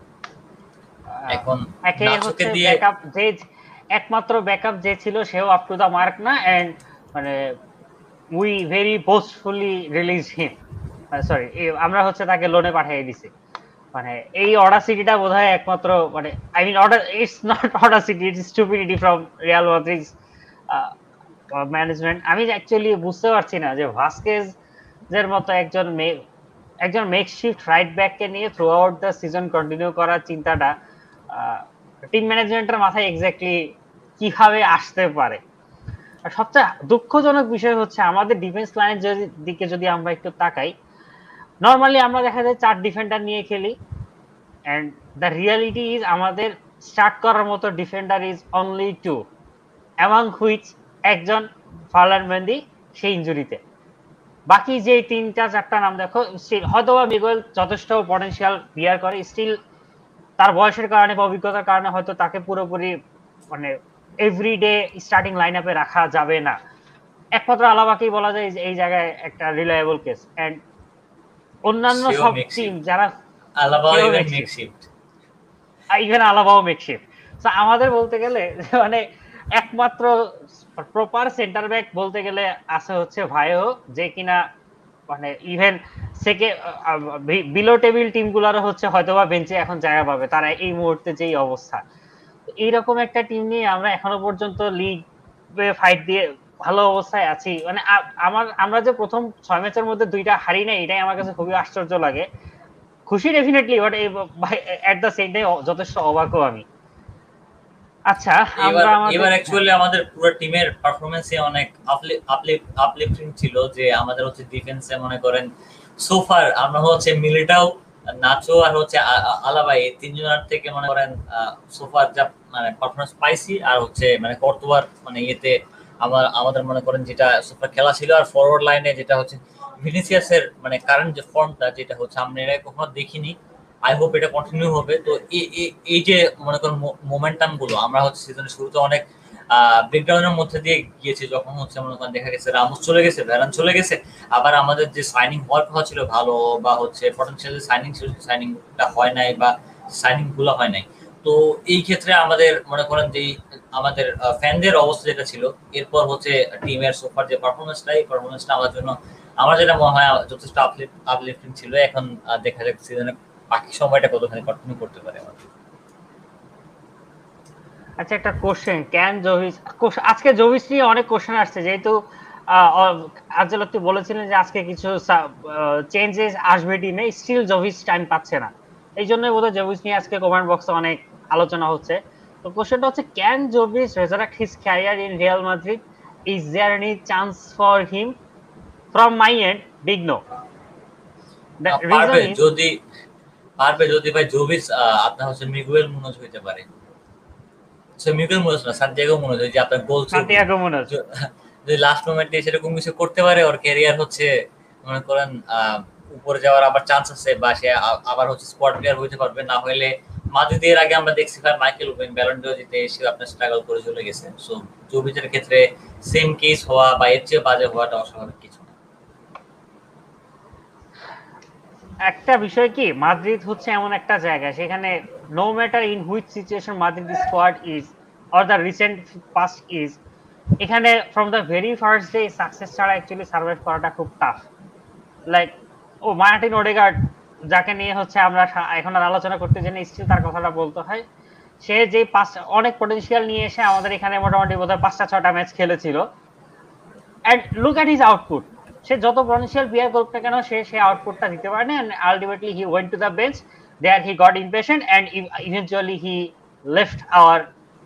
এখন নাচোকে দিয়ে একমাত্র ব্যাকআপ যে ছিল সেও আপ টু দা মার্ক না, এন্ড মানে we very boastfully release him, sorry আমরা হচ্ছে তাকে লোনে পাঠিয়ে দিছি। মানে এই অডাসিটিটা বোধহয় একমাত্র মানে I mean it's not audacity, it's stupidity from Real Madrid management. আমি অ্যাকচুয়ালি বুঝতে পারছি না যে ভাস্কেজ এর মতো একজন মেকশিফট রাইট ব্যাককে নিয়ে throughout the season continue করার চিন্তাটা টিম ম্যানেজমেন্টের মাথায় এক্স্যাক্টলি কিভাবে আসতে পারে। আর সবচেয়ে দুঃখজনক বিষয় হচ্ছে আমাদের ডিফেন্স লাইনের দিকে যদি আমরা একটু তাকাই, নর্মালি আমরা দেখা যায় 4 ডিফেন্ডার নিয়ে খেলি, এন্ড দ্য রিয়ালিটি ইজ আমাদের স্টার্ট করার মতো defender is only 2, among which একজন ফার্লান্ড মেন্ডি সেই ইনজুরিতে। বাকি যে 3-4টা নাম দেখো, হয়তোবা মিগুয়েল যথেষ্ট পটেনশিয়াল বিয়ার করে, স্টিল তার বয়সের কারণে বা অভিজ্ঞতার কারণে হয়তো তাকে পুরোপুরি মানে এভরিডে স্টার্টিং লাইন আপে রাখা যাবে না। একমাত্র আলাবাকেই বলা যায় এই জায়গায় একটা রিলায়েবল কেস, এন্ড অন্যান্য সব টিম যারা ইভেন আলাবাও মেকশিফট। আমাদের বলতে গেলে মানে একমাত্র প্রপার সেন্টার ব্যাক বলতে গেলে আছে হচ্ছে ভাইও, যে কিনা মানে ইভেন সেকে বিলো টেবিল টিম গুলারও হচ্ছে হয়তোবা বেঞ্চে এখন জায়গা পাবে তারা এই মুহূর্তে যেই অবস্থা। এইরকম একটা টিম নিয়ে আমরা এখনো পর্যন্ত লিগ ফাইট দিয়ে ভালো অবস্থায় আছি। মানে আমরা যে প্রথম 6 ম্যাচের মধ্যে 2টা হারি না, এটাই আমার কাছে খুবই আশ্চর্য লাগে। খুশি definitely, but at the same time যথেষ্ট অবাকও আমি। আচ্ছা, এবার অ্যাকচুয়ালি আমাদের পুরো টিমের পারফরম্যান্সে অনেক আপলিফটিং ছিল, যে আমাদের হচ্ছে ডিফেন্সে মনে করেন সোফার আমরা হচ্ছে মিলিটাও, নাচো আর হচ্ছে আলাবা, এই তিনজনের থেকে মনে করেন সোফার যা মানে পারফরম্যান্স পাইছি, আর হচ্ছে মানে কর্তোয়ার মানে ইয়েতে আমাদের মনে করেন যেটা সোফার খেলা ছিল, আর ফরওয়ার্ড লাইনে যেটা হচ্ছে ভিনিসিয়াসের মানে কারেন্ট যে ফর্মটা যেটা হচ্ছে আমরা এর কখনো দেখিনি, আই হোপ এটা কন্টিনিউ হবে। তো এই যে মনে করেন মোমেন্টাম গুলো আমরা হচ্ছে সিজনের শুরুতে অনেক ব্রেকডাউনের মধ্যে দিয়ে গিয়েছে, যখন হচ্ছে মনে করেন দেখা গেছে রামোস চলে গেছে, ভ্যারান চলে গেছে, আবার আমাদের যে সাইনিং হওয়ার কথা ছিল ভালো বা হচ্ছে পটেনশিয়াল সাইনিং ছিল, সাইনিংটা হয় নাই বা সাইনিং গুলো হয় নাই। তো এই ক্ষেত্রে আমাদের মনে করেন যে আমাদের ফ্যানদের অবস্থা যেটা ছিল, এরপর হচ্ছে টিমের সোফার যে পারফরমেন্সটা, এই পারফরমেন্সটা আমার জন্য আমার যেটা মনে হয় যথেষ্ট আপলিফটিং ছিল। এখন দেখা যাক সিজনের বাকি সময়টা কতখানি কন্টিনিউ করতে পারে আমাদের। আচ্ছা, একটা কোশ্চেন, ক্যান জোভিচ, আজকে জোভিচ নিয়ে অনেক কোশ্চেন আসছে, যেহেতু আনচেলত্তি বলেছিলেন যে আজকে কিছু চেঞ্জেস আসবে টিমে, স্টিল জোভিচ টাইম পাচ্ছে না, এই জন্যই বোধহয় জোভিচ নিয়ে আজকে কমেন্ট বক্সে অনেক আলোচনা হচ্ছে। তো কোশ্চেনটা হচ্ছে, can Jovic resurrect his career in Real Madrid? Is there any chance for him? From my end, big no. The reason পারবে is যদি, পারবে যদি ভাই জোভিচ আপনার হচ্ছে মিগুয়েল মুনোজ হইতে পারে। সে মিগুয়েল মুনোজ না, সান্তিয়াগো মুনোজ, যে আপনার গোল ছবি, সান্তিয়াগো মুনোজ। যদি লাস্ট মোমেন্টে সেরকম কিছু করতে পারে, ওর ক্যারিয়ার হচ্ছে মনে করেন উপরে যাওয়ার আবার চান্স আছে, বা সে আবার হচ্ছে স্পট প্লেয়ার হইতে পারবে। না হইলে মাদ্রিদ এর আগে আমরা দেখছি ভাই মাইকেল ওয়েন ব্যালন ড'র জিতে এসে আপনার স্ট্রাগল করে চলে গেছে। সো জোভিচের ক্ষেত্রে সেম কেস হওয়া বা এর চেয়ে বাজে হওয়াটা অস্বাভাবিক কিছু না। একটা বিষয় কি, মাদ্রিদ হচ্ছে এমন একটা জায়গা, সেখানে no matter in which situation Madrid squad is or the recent past is, এখানে from the very first day success ছাড়া অ্যাকচুয়ালি সার্ভাইভ করাটা খুব টাফ। লাইক মার্টিন ওডেগার্ড, যাকে নিয়ে হচ্ছে আমরা এখন আর আলোচনা করতে জানি, স্টিল তার কথাটা বলতে হয়। সে যে অনেক পটেনশিয়াল নিয়ে এসে আমাদের এখানে মোটামুটি বোধহয় 5টা-6টা ম্যাচ খেলেছিল, and look at his output. সে যত পটেনশিয়াল প্লেয়ার করুক না কেন, সে আউটপুটটা দিতে পারেনি, and ultimately he went to the bench, there he got impatient, and eventually he left our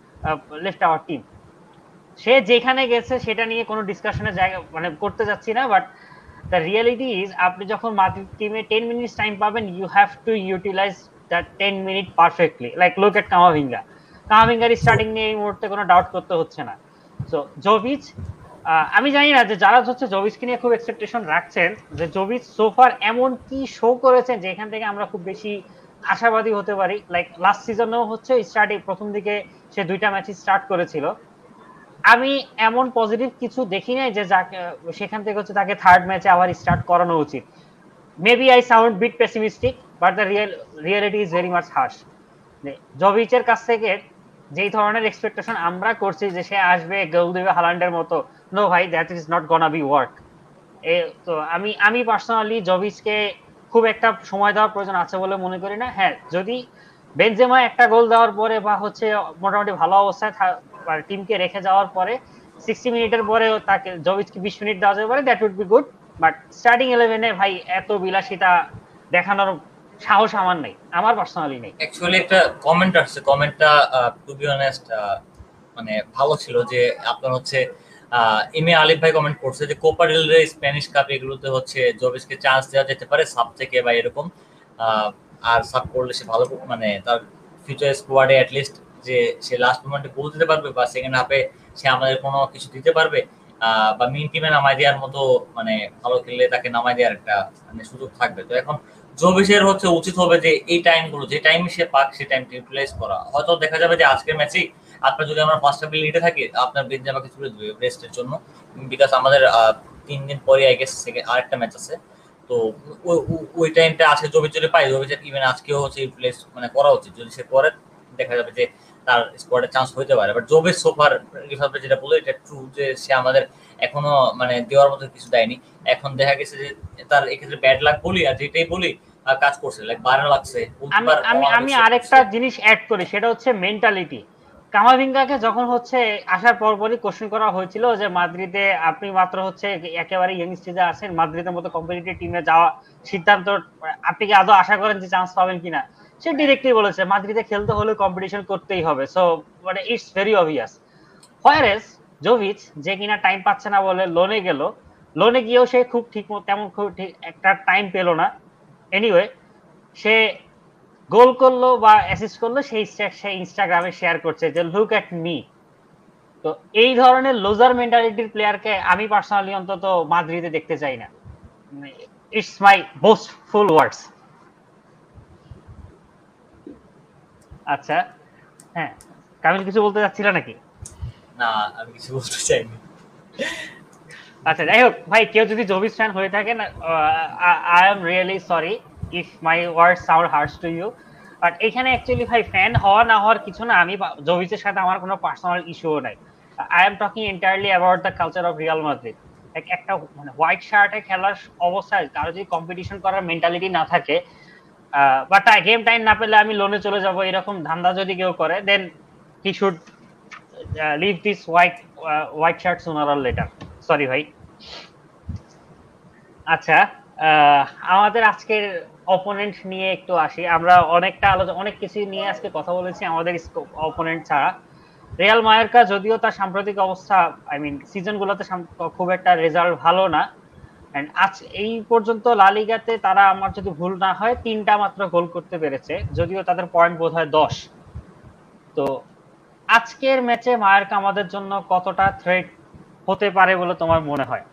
team. সে যেখানে গেছে সেটা নিয়ে কোনো ডিসকাশনের জায়গা মানে করতে যাচ্ছি না, বাট দ্য রিয়েলিটি ইজ, আপনি যখন মাদ্রিদ টিমে 10 মিনিটস টাইম পাবেন, you have to utilize that 10 minute perfectly. Like look at কামাভিঙ্গার স্টার্টিং নিয়ে এই মুহূর্তে কোনো ডাউট করতে হচ্ছে না। সো জোভিচ, আমি জানি না যে যারা হচ্ছে জোভিচকে নিয়ে খুব এক্সপেকটেশন রাখছেন, যে জোভিচ সোফার এমন কি শো করেছেন যে এখান থেকে আমরা খুব বেশি আশাবাদী হতে পারি। লাইক লাস্ট সিজনেও হচ্ছে স্টার্টিং প্রথম দিকে সে 2টা ম্যাচ স্টার্ট করেছিল, আমি এমন পজিটিভ কিছু দেখি নাই যে যাকে সেখান থেকে হচ্ছে তাকে থার্ড ম্যাচে আবার স্টার্ট করানো উচিত। Maybe I sound bit pessimistic, but the reality is very much harsh. জোভিচের কাছ থেকে যেই ধরনের এক্সপেকটেশন আমরা করছি যে সে আসবে গোল দেবে হালান্ডের মতো, নো ভাই, that is not gonna be work. তো আমি পার্সোনালি জোভিচকে খুব একটা সময় দেওয়ার প্রয়োজন আছে বলে মনে করি না। হ্যাঁ, যদি বেনজেমা একটা গোল দেওয়ার পরে বা হচ্ছে মোটামুটি ভালো অবস্থায় টিমকে রেখে যাওয়ার পরে 60 মিনিটের পরে তাকে জোভিচকে 20 মিনিট দেওয়া যেতে পারে, that would be good. But starting 11-এ ভাই এত বিলাসিতা দেখানোর সাহস আমার নেই, আমার পার্সোনালি নেই। অ্যাকচুয়ালি একটা কমেন্ট আসছে, কমেন্টটা টু বি অনেস্ট মানে ভালো ছিল, যে আপনার হচ্ছে এম এ আলিফ ভাই কমেন্ট করছে যে Copa del Rey, Spanish cup, এগুলোতে হচ্ছে জোভিচকে চান্স দেওয়া যেতে পারে সাব থেকে বা এরকম। আর সাব করলে সে ভালো, মানে তার ফিউচার স্কোয়াডে অ্যাটলিস্ট যে সে লাস্ট মোমেন্টে গোল দিতে পারবে বা সেকেন্ড হাফে সে আমাদের কোনো কিছু দিতে পারবে, বা মেইন টিমে নামাই দেওয়ার মতো, মানে ভালো খেললে তাকে নামাই দেওয়ার একটা মানে সুযোগ থাকবে। তো এখন জোভিচের হচ্ছে উচিত হবে যে এই টাইমগুলো, যে টাইমে সে পাক, সেই টাইমটা ইউটিলাইজ করা। হয়তো দেখা যাবে যে আজকের ম্যাচেই আপনার, যদি আমরা ফার্স্ট হাফে লিডে থাকি, আপনার বেনজেমাকে তুলে দেবে রেস্টের জন্য, বিকজ আমাদের 3 দিন পরে আই গেস আরেকটা ম্যাচ আছে। তো ওই টাইমটা আছে জোভিচ যদি পাই, জোভিচের ইভেন আজকেও হচ্ছে ইউটিলাইজ মানে করা উচিত। যদি সে করে, দেখা যাবে যে তার স্কোয়াডে চান্স হইতে পারে। বাট জোভিচ সোফার রিভাবে যেটা বলে, এটা ট্রু যে সে আমাদের এখনো মানে দেওয়ার মতো কিছু দেয়নি। এখন দেখা গেছে যে তার এক্ষেত্রে ব্যাড লাক বলি আর যেটাই বলি কাজ করছে, লাইক বারে লাগছে। আমি আরেকটা জিনিস অ্যাড করি, সেটা হচ্ছে মেন্টালিটি। কামাভিঙ্গাকে যখন হচ্ছে আসার পরপরই কোশ্চেন করা হয়েছিল যে মাদ্রিদে আপনি মাত্র হচ্ছে একেবারে ইয়ং স্টেজে আছেন, মাদ্রিদের মতো কম্পিটিটিভ টিমে যাওয়া সিদ্ধান্ত, আপনি কি আদৌ আশা করেন যে চান্স পাবেন কিনা? সে ডিরেক্টলি বলেছে মাদ্রিদে খেলতে হলে কম্পিটিশন করতেই হবে। সো মানে it's very obvious. Whereas Jovic, যে কিনা টাইম পাচ্ছে না বলে লোনে গেল, লোনে গিয়েও সে খুব ঠিক তেমন খুব ঠিক একটা টাইম পেল না। এনিওয়ে, সে গোল করলো বা অ্যাসিস্ট করলো, সেই সে ইনস্টাগ্রামে শেয়ার করছে যে লুক এট মি। তো এই ধরনের লুজার মেন্টালিটির প্লেয়ারকে আমি পার্সোনালি অন্তত মাদ্রিদে দেখতে চাই না। It's my boastful words. আচ্ছা, হ্যাঁ, কামিল কিছু বলতে চাচ্ছিল নাকি? না, আমি কিছু বলতে চাইনি। আচ্ছা যাই হোক ভাই, কেউ যদি জবিস ফ্যান হয়ে থাকেন, I am really sorry if my word sound hurts to you, but এখানে অ্যাকচুয়ালি ভাই ফ্যান হওয়া না হওয়ার কিছু না। আমি জবিসের সাথে আমার কোনো পার্সোনাল ইস্যুও নাই। I am talking entirely about the culture of Real Madrid. একটা মানে হোয়াইট শার্টে খেলার অবস্থায় কারো যদি কম্পিটিশন করার মেন্টালিটি না থাকে, বাট গেম টাইম না পেলে আমি লোনে চলে যাব, এরকম ধান্দা যদি কেউ করে, then he should leave this white shirt sooner or later. Sorry ভাই। আচ্ছা, আহ, আমাদের আজকের অপোনেন্ট নিয়ে একটু আসি। আমরা অনেকটা আলোচনা, অনেক কিছু নিয়ে আজকে কথা বলেছি আমাদের অপোনেন্ট ছাড়া। রিয়াল মায়োর্কা যদিও তার সাম্প্রতিক অবস্থা, আই মিন সিজন গুলোতে খুব একটা রেজাল্ট ভালো না, এন্ড আজ এই পর্যন্ত লা লিগাতে তারা, আমার যদি ভুল না হয়, 3টা মাত্র গোল করতে পেরেছে, যদিও তাদের পয়েন্ট বোধ হয় 10। তো আজকের ম্যাচে মায়োর্কা আমাদের জন্য কতটা থ্রেট হতে পারে বলে তোমার মনে হয়?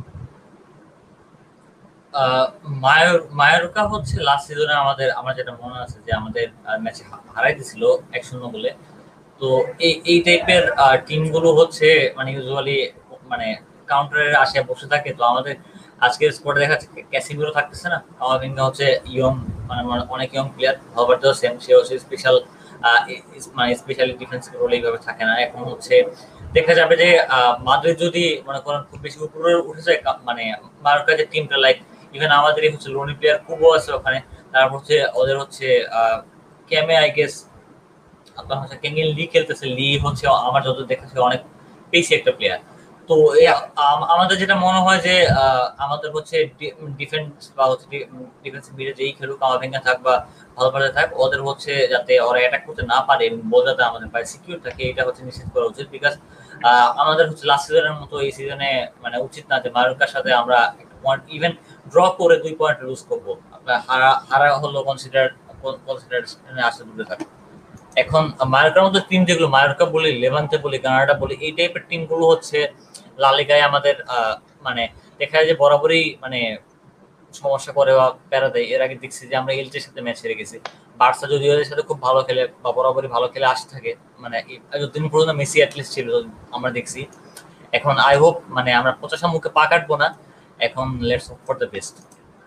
আহ, মায়োরকা হচ্ছে লাস্ট সিজনে আমাদের, আমার যেটা মনে আছে যে আমাদের ম্যাচে হারাই দিছিল 1-0 বলে। তো এই টাইপের টিম গুলো হচ্ছে মানে ইউজুয়ালি মানে কাউন্টারের আশায় বসে থাকে। তো আমাদের আজকের স্কোয়াডে দেখা যাচ্ছে ক্যাসিমিরো থাকতেছে না, কামাভিঙ্গা হচ্ছে ইয়ং, মানে অনেক ইয়ং প্লেয়ার। হবার্টো সেম, সে হচ্ছে স্পেশাল, মানে স্পেশালি ডিফেন্স রোলে এইভাবে থাকে না। এখন হচ্ছে দেখা যাবে যে মাদ্রিদ যদি মনে করেন খুব বেশি উপরে উঠে যায়, মানে মায়োর্কা যে টিমটা, লাইক ইভেন আমাদেরই হচ্ছে লোনি প্লেয়ার কুবো আছে ওখানে, তারপর হচ্ছে ওদের হচ্ছে ক্যামে আই গেস আপনার হচ্ছে কেঙ্গেল লি খেলতেছে। লি হচ্ছে আমার যত দেখেছি অনেক পেসি একটা প্লেয়ার। তো আমাদের যেটা মনে হয় যে আমাদের হচ্ছে ডিফেন্স বা হচ্ছে ডিফেন্স মিডে যেই খেলুক, কামাভিঙ্গা থাক বা ভালো পারে থাক, ওদের হচ্ছে যাতে ওরা অ্যাটাক করতে না পারে এবং বল যাতে আমাদের পায়ে সিকিউর থাকে, এটা হচ্ছে নিশ্চিত করা উচিত। বিকজ আমাদের হচ্ছে লাস্ট সিজনের মতো এই সিজনে মানে উচিত না যে মায়োর্কার সাথে আমরা একটা পয়েন্ট ইভেন ড্র করে 2 পয়েন্ট লুজ করবো। হারা হারা হলো কনসিডারেশনে আসতে দূরে থাকে। এখন মায়োর্কার মতো টিম যেগুলো, মায়োর্কা বলি, লেভান্তে বলি, কানাডা বলি, এই টাইপের টিম গুলো হচ্ছে লা লিগায় আমাদের মানে দেখা যায় যে বরাবরই মানে সমস্যা করে বা প্যারা দেয়। এর আগে দেখছি যে আমরা এলচের সাথে ম্যাচ হেরে গেছি। বার্সা যদিও এদের সাথে খুব ভালো খেলে বা বরাবরই ভালো খেলে আসতে থাকে, মানে যতদিন পর্যন্ত মেসি অ্যাটলিস্ট ছিল আমরা দেখছি। এখন আই হোপ মানে আমরা পচাশা মুখে পা কাটবো না, এখন let's hope for the best.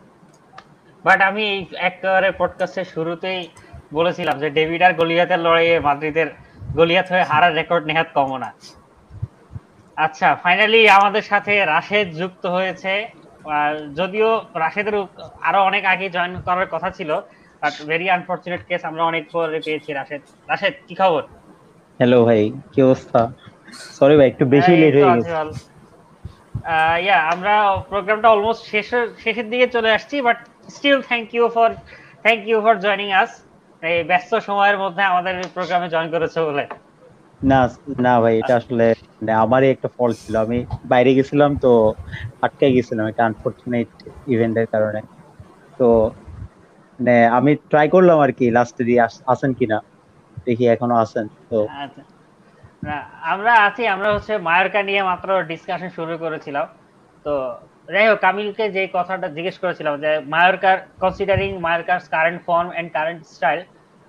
But আমি এই একেবারে পডকাস্টের শুরুতেই বলেছিলাম যে ডেভিড আর গলিয়াতের লড়াইয়ে মাদ্রিদের গলিয়াত হয়ে হারার রেকর্ড নেহাত কম না। আচ্ছা, ফাইনালি আমাদের সাথে রাশেদ যুক্ত হয়েছে। যদিও রাশেদের আরো অনেক আগে জয়েন করার কথা ছিল, বাট ভেরি আনফরচুনেট কেস, আমরা অনেক পরে পেয়েছি রাশেদ। রাশেদ, কি খবর? হ্যালো ভাই, কি অবস্থা? সরি ভাই, একটু বেশি এই লেট তো হয়ে আছে গেছে। ভালো। আমরা প্রোগ্রামটা অলমোস্ট শেষের দিকে চলে আসছি, but still thank you for joining us এই ব্যস্ত সময়ের মধ্যে আমাদের প্রোগ্রামে জয়েন করেছো বলে। না না ভাই, এটা আসলে মানে আমারই একটা ফল্ট ছিল। আমি বাইরে গেছিলাম তো, আটকে গেছিলাম একটা আনফরচুনেট ইভেন্টের কারণে। তো মানে আমি ট্রাই করলাম আর কি লাস্টে দিয়ে আসেন কিনা, দেখি এখনো আসেন তো। আচ্ছা, না, আমরা আছি। আমরা হচ্ছে মায়োর্কা নিয়ে মাত্র ডিসকাশন শুরু করেছিলাম। তো যাই হোক, কামিলকে যে কথাটা জিজ্ঞেস করেছিলাম যে মায়োর্কার, কনসিডারিং মায়োর্কার current form and current style,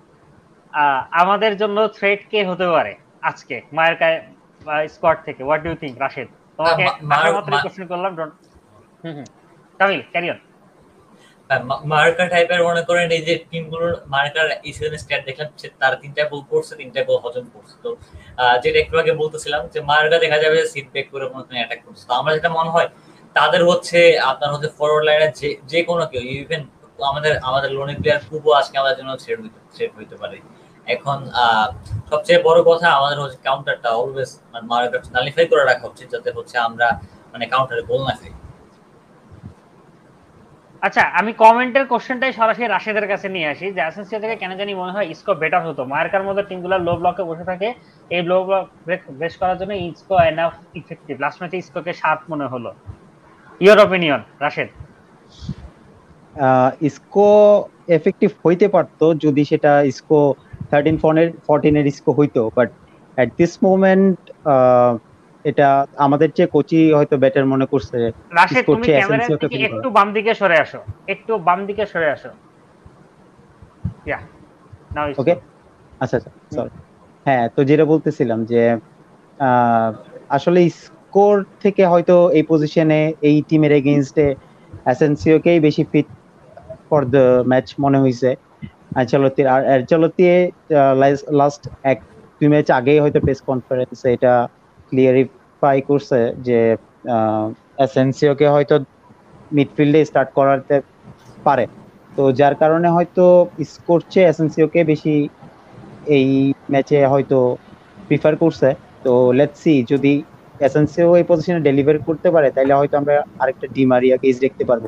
আমাদের জন্য থ্রেট কে হতে পারে আজকে মায়োর্কা স্কোয়াড থেকে? What do you think Rashed? তোমাকে আসার মাত্রই কোশ্চেন করলাম। Hmm hmm, Kamil carry on. মার্কার টাইপের মনে করেন এই যে টিমগুলোর মার্কার এই সিজনের স্ট্যাট দেখলাম, তারা 3টা গোল করছে, 3টা গোল হজম করছে। তো যেটা একটু আগে বলতেছিলাম যে মার্কা দেখা যাবে সিট ব্যাক করে মনে করেন অ্যাটাক করছে। তো আমার যেটা মনে হয় তাদের হচ্ছে আপনার হচ্ছে ফরওয়ার্ড লাইনে যে কোনো কেউ, ইভেন আমাদের আমাদের লোনি প্লেয়ার কুবো আজকে আমাদের জন্য থ্রেট হইতে পারে। এখন সবচেয়ে বড় কথা আমাদের হচ্ছে কাউন্টারটা অলওয়েজ মানে মার্কার নালিফাই করে রাখা উচিত, যাতে হচ্ছে আমরা মানে কাউন্টারে গোল না খাই। আচ্ছা, আমি কমেন্টের কোশ্চেনটাই সরাসরি রাশেদের কাছে নিয়ে আসি যে অ্যাসেন্সিও থেকে কেন জানি মনে হয় ইসকো বেটার হতো। মার্কার মধ্যে টিমগুলো লো ব্লকে বসে থাকে, এই লো ব্লক ব্রেক করার জন্য ইসকো এনাফ ইফেক্টিভ। লাস্ট ম্যাচে ইসকোকে 7 মনে হলো। Your opinion Rashed? Isco effective হইতে পারতো যদি সেটা ইসকো 13-14 এর ইসকো হইতো, বাট এট দিস মোমেন্ট এটা আমাদের চেয়ে কোচই হয়তো বেটার মনে করছে রাশেদ, ইসকোর তুমি চেয়ে ক্যামেরার অ্যাসেন্সিওকে থেকে ফিল করা। একটু বাম দিকে সরে আসো, একটু বাম দিকে সরে আসো। Now is okay, good. আচ্ছা আচ্ছা, সরি। হ্যাঁ, তো যেটা বলতেছিলাম যে আহ, আসলে স্কোর থেকে হয়তো এই পজিশনে এই টিমের এগেইনস্টে অ্যাসেনসিওকেই বেশি ফিট ফর দ্য ম্যাচ মনে হয়েছে আনচেলত্তির। আর আনচেলত্তি লাস্ট এক দুই ম্যাচ আগেই হয়তো প্রেস কনফারেন্সে এটা ক্লিয়ারিফাই করছে যে অ্যাসেনসিওকে হয়তো মিডফিল্ডে স্টার্ট করাতে পারে। তো যার কারণে হয়তো স্কোর চেয়ে অ্যাসেনসিওকে বেশি এই ম্যাচে হয়তো প্রিফার করছে। তো লেটস সি, যদি এসেনসিও এই পজিশনে ডেলিভার করতে পারে তাহলে হয়তো আমরা আরেকটা ডিমারিয়া কেস দেখতে পারবো।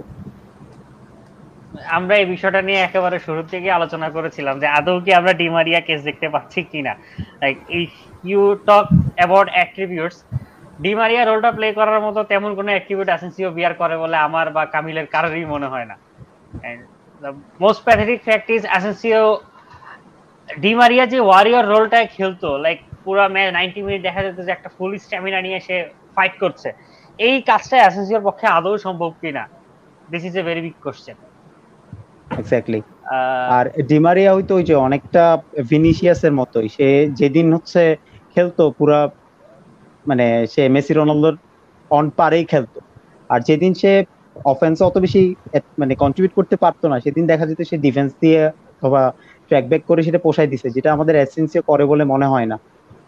আমরা এই বিষয়টা নিয়ে একেবারে শুরু থেকে আলোচনা করেছিলাম যে আদৌ কি আমরা ডিমারিয়া কেস দেখতে পাচ্ছি কিনা। Like if you talk about attributes, Di Maria রোলটা প্লে করার মতো তেমন কোনো অ্যাট্রিবিউট অ্যাসেনসিও বিয়ার করে বলে আমার বা কামিলের কারোরই মনে হয় না। And the most pathetic fact is Asensio Di Maria যে ওয়ারিয়র রোলটা খেলতো, লাইক পুরো ম্যাচ 90 মিনিট দেখা যেত যে একটা ফুল স্ট্যামিনা নিয়ে সে ফাইট করছে, এই কাজটা অ্যাসেনসিওর পক্ষে আদৌ সম্ভব কিনা, this is a very big question. Exactly. আর ডিমারিয়া হয়তো ওই যে অনেকটা ভিনিসিয়াসের মতোই, সে যেদিন হচ্ছে খেলতো পুরা মানে সে মেসি রোনালদোর অন পারেই খেলতো। আর যেদিন সে অফেন্সে অত বেশি মানে কন্ট্রিবিউট করতে পারতো না, সেদিন দেখা যেত সে ডিফেন্স দিয়ে অথবা ট্র্যাক ব্যাক করে সেটা পোষায় দিছে, যেটা আমাদের এসেনসিও করে বলে মনে হয় না।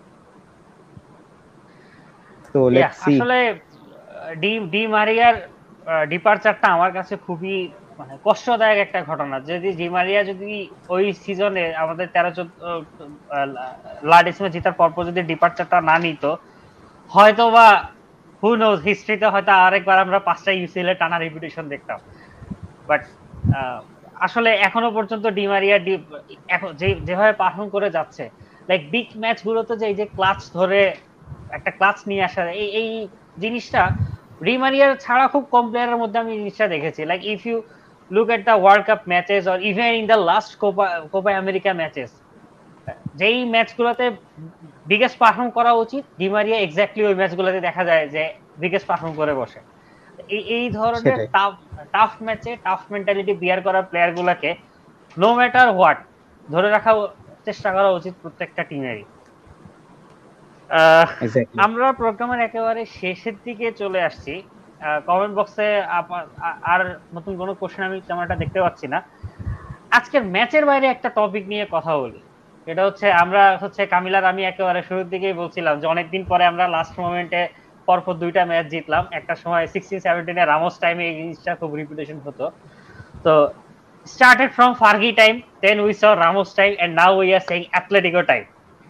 তো লেটস সি। আসলে ডি মারিয়ার ডিপারচারটা আমার কাছে খুবই মানে কষ্টদায়ক একটা ঘটনা। যদি ডি মারিয়া যদি ওই সিজনে আমাদের 13-14 লা ডিসিমে জেতার পরপর যদি ডিপারচারটা না নিত, হয়তো বা হু নোজ হিস্ট্রিতে হয়তো আরেকবার আমরা 5টা ইউসিএল এ টানা রেপুটেশন দেখতাম। বাট আসলে এখনো পর্যন্ত ডি মারিয়া এখন যেভাবে পারফর্ম করে যাচ্ছে, লাইক বিগ ম্যাচ গুলোতে যে এই যে ক্লাচ ধরে একটা ক্লাচ নিয়ে আসা, এই এই জিনিসটা ডি মারিয়া ছাড়া খুব কম প্লেয়ারের মধ্যে আমি জিনিসটা দেখেছি। Like if you look at the world cup matches or even in the last Copa America matches, যেই ম্যাচগুলোতে বিগেস্ট পারফর্ম করা উচিত, ডি মারিয়া এক্স্যাক্টলি ওই ম্যাচগুলোতে দেখা যায় যে বিগেস্ট পারফর্ম করে বসে। এই ধরনের সেটাই। টাফ ম্যাচে টাফ মেন্টালিটি বিয়ার করা প্লেয়ার গুলাকে নো ম্যাটার হোয়াট ধরে রাখা চেষ্টা করা উচিত প্রত্যেকটা টিমেরই। এক্স্যাক্টলি। আমরা প্রোগ্রামের একেবারে শেষের দিকে চলে আসছি। কমেন্ট বক্সে আর নতুন কোনো কোশ্চেন আমি তেমন একটা দেখতে পাচ্ছি না। আজকের ম্যাচের বাইরে একটা টপিক নিয়ে কথা বলি। এটা হচ্ছে আমরা হচ্ছে কামিলার আমি একেবারে শুরুর দিকেই বলছিলাম যে অনেকদিন পরে আমরা লাস্ট মোমেন্টে পরপর 2টা ম্যাচ জিতলাম। একটা সময় 16-17 রামোস টাইমে এই জিনিসটা খুব রিপুটেশন হতো। তো started from Fargi time, then we saw Ramos time, and now we are saying Atletico time.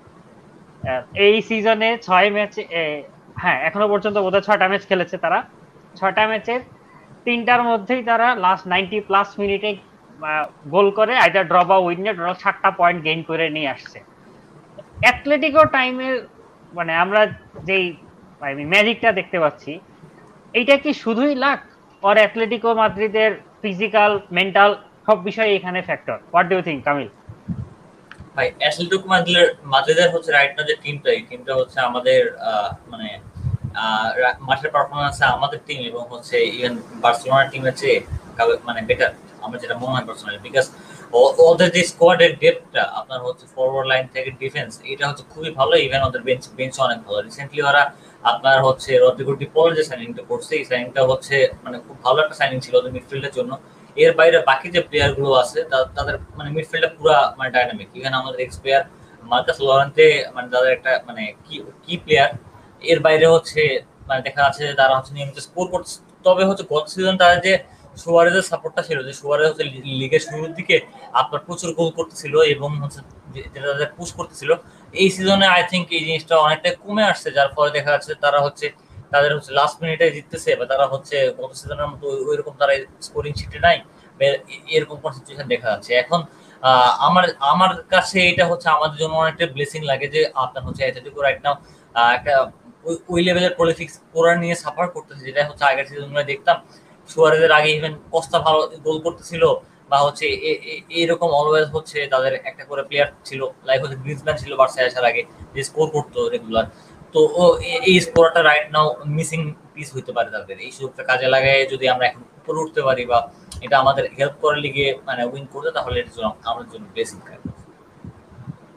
এই সিজনে 6 ম্যাচে, হ্যাঁ এখনো পর্যন্ত বোধহয় 6টা ম্যাচ খেলেছে তারা। 6টা ম্যাচের 3টার মধ্যেই তারা লাস্ট 90+ মিনিটে গোল করে আইদার ড্র বা উইন নিয়ে টোটাল 7টা পয়েন্ট গেইন করে নিয়ে আসছে। অ্যাটলেটিকো টাইমের মানে আমরা যেই ম্যাজিকটা দেখতে পাচ্ছি, এইটা কি শুধুই লাক, আর অ্যাটলেটিকো মাদ্রিদের ফিজিক্যাল মেন্টাল সব বিষয় এখানে factor? What do you think Kamil? ভাই অ্যাটলেটিকো মাদ্রিদের হচ্ছে রাইট নাও যে টিমটা, এই টিমটা হচ্ছে আমাদের মানে মাঠের পারফরমেন্সে আমাদের টিম এবং হচ্ছে ইভেন বার্সেলোনার টিমের চেয়ে মানে বেটার আমার যেটা মনে হয় পার্সোনালি। বিকজ ওদের যে স্কোয়াডের ডেপথটা আপনার হচ্ছে ফরওয়ার্ড লাইন থেকে ডিফেন্স, এটা হচ্ছে খুবই ভালো। ইভেন ওদের বেঞ্চ অনেক ভালো। রিসেন্টলি ওরা আপনার হচ্ছে রদ্রিগো ডি পল যে সাইনিংটা করছে, এই সাইনিংটা হচ্ছে মানে খুব ভালো একটা সাইনিং ছিল ওদের মিডফিল্ডের জন্য। এর বাইরে বাকি যে প্লেয়ার গুলো আছে তাদের মানে মিডফিল্ডে পুরো মানে ডাইনামিক। এখানে আমাদের এক্স প্লেয়ার মার্কাস লরেন্তে মানে তাদের একটা মানে কি প্লেয়ার। এর বাইরে হচ্ছে মানে দেখা যাচ্ছে যে তারা হচ্ছে নিয়মিত স্কোর করছে। তবে হচ্ছে গত সিজন তাদের যে সুয়ারেজের সাপোর্টটা ছিল, যে সুয়ারেজ হচ্ছে লিগের শুরুর দিকে আপনার প্রচুর গোল করতেছিল এবং হচ্ছে যেটা তাদের পুশ করতেছিল, এই সিজনে আই থিঙ্ক এই জিনিসটা অনেকটা কমে আসছে। যার ফলে দেখা যাচ্ছে তারা হচ্ছে তাদের হচ্ছে লাস্ট মিনিটে জিততেছে, বা তারা হচ্ছে গত সিজনের মতো ওইরকম তারা স্কোরিং শিটে নাই, এরকম কোন সিচুয়েশন দেখা যাচ্ছে এখন। আমার আমার কাছে এটা হচ্ছে আমাদের জন্য অনেকটা ব্লেসিং লাগে যে আপনার হচ্ছে অ্যাটলেটিকো রাইট নাও একটা ওই লেভেলের পলিটিক্স স্কোরার নিয়ে সাফার করতেছে, যেটা হচ্ছে আগের সিজনগুলো দেখতাম সুয়ারেজের আগে ইভেন কস্তা ভালো গোল করতেছিল, বা হচ্ছে এরকম অলওয়েজ হচ্ছে তাদের একটা করে প্লেয়ার ছিল, লাইক হচ্ছে গ্রিজম্যান ছিল বার্সায় আসার আগে, যে স্কোর করতো রেগুলার। তো এই স্কোরটা রাইট নাও মিসিং পিস হইতে পারে তাদের। এই সুযোগটা কাজে লাগায় যদি আমরা এখন উপরে উঠতে পারি বা এটা আমাদের হেল্প করে লিগে মানে উইন করতে, তাহলে এটা আমাদের জন্য ব্লেসিং থাকে।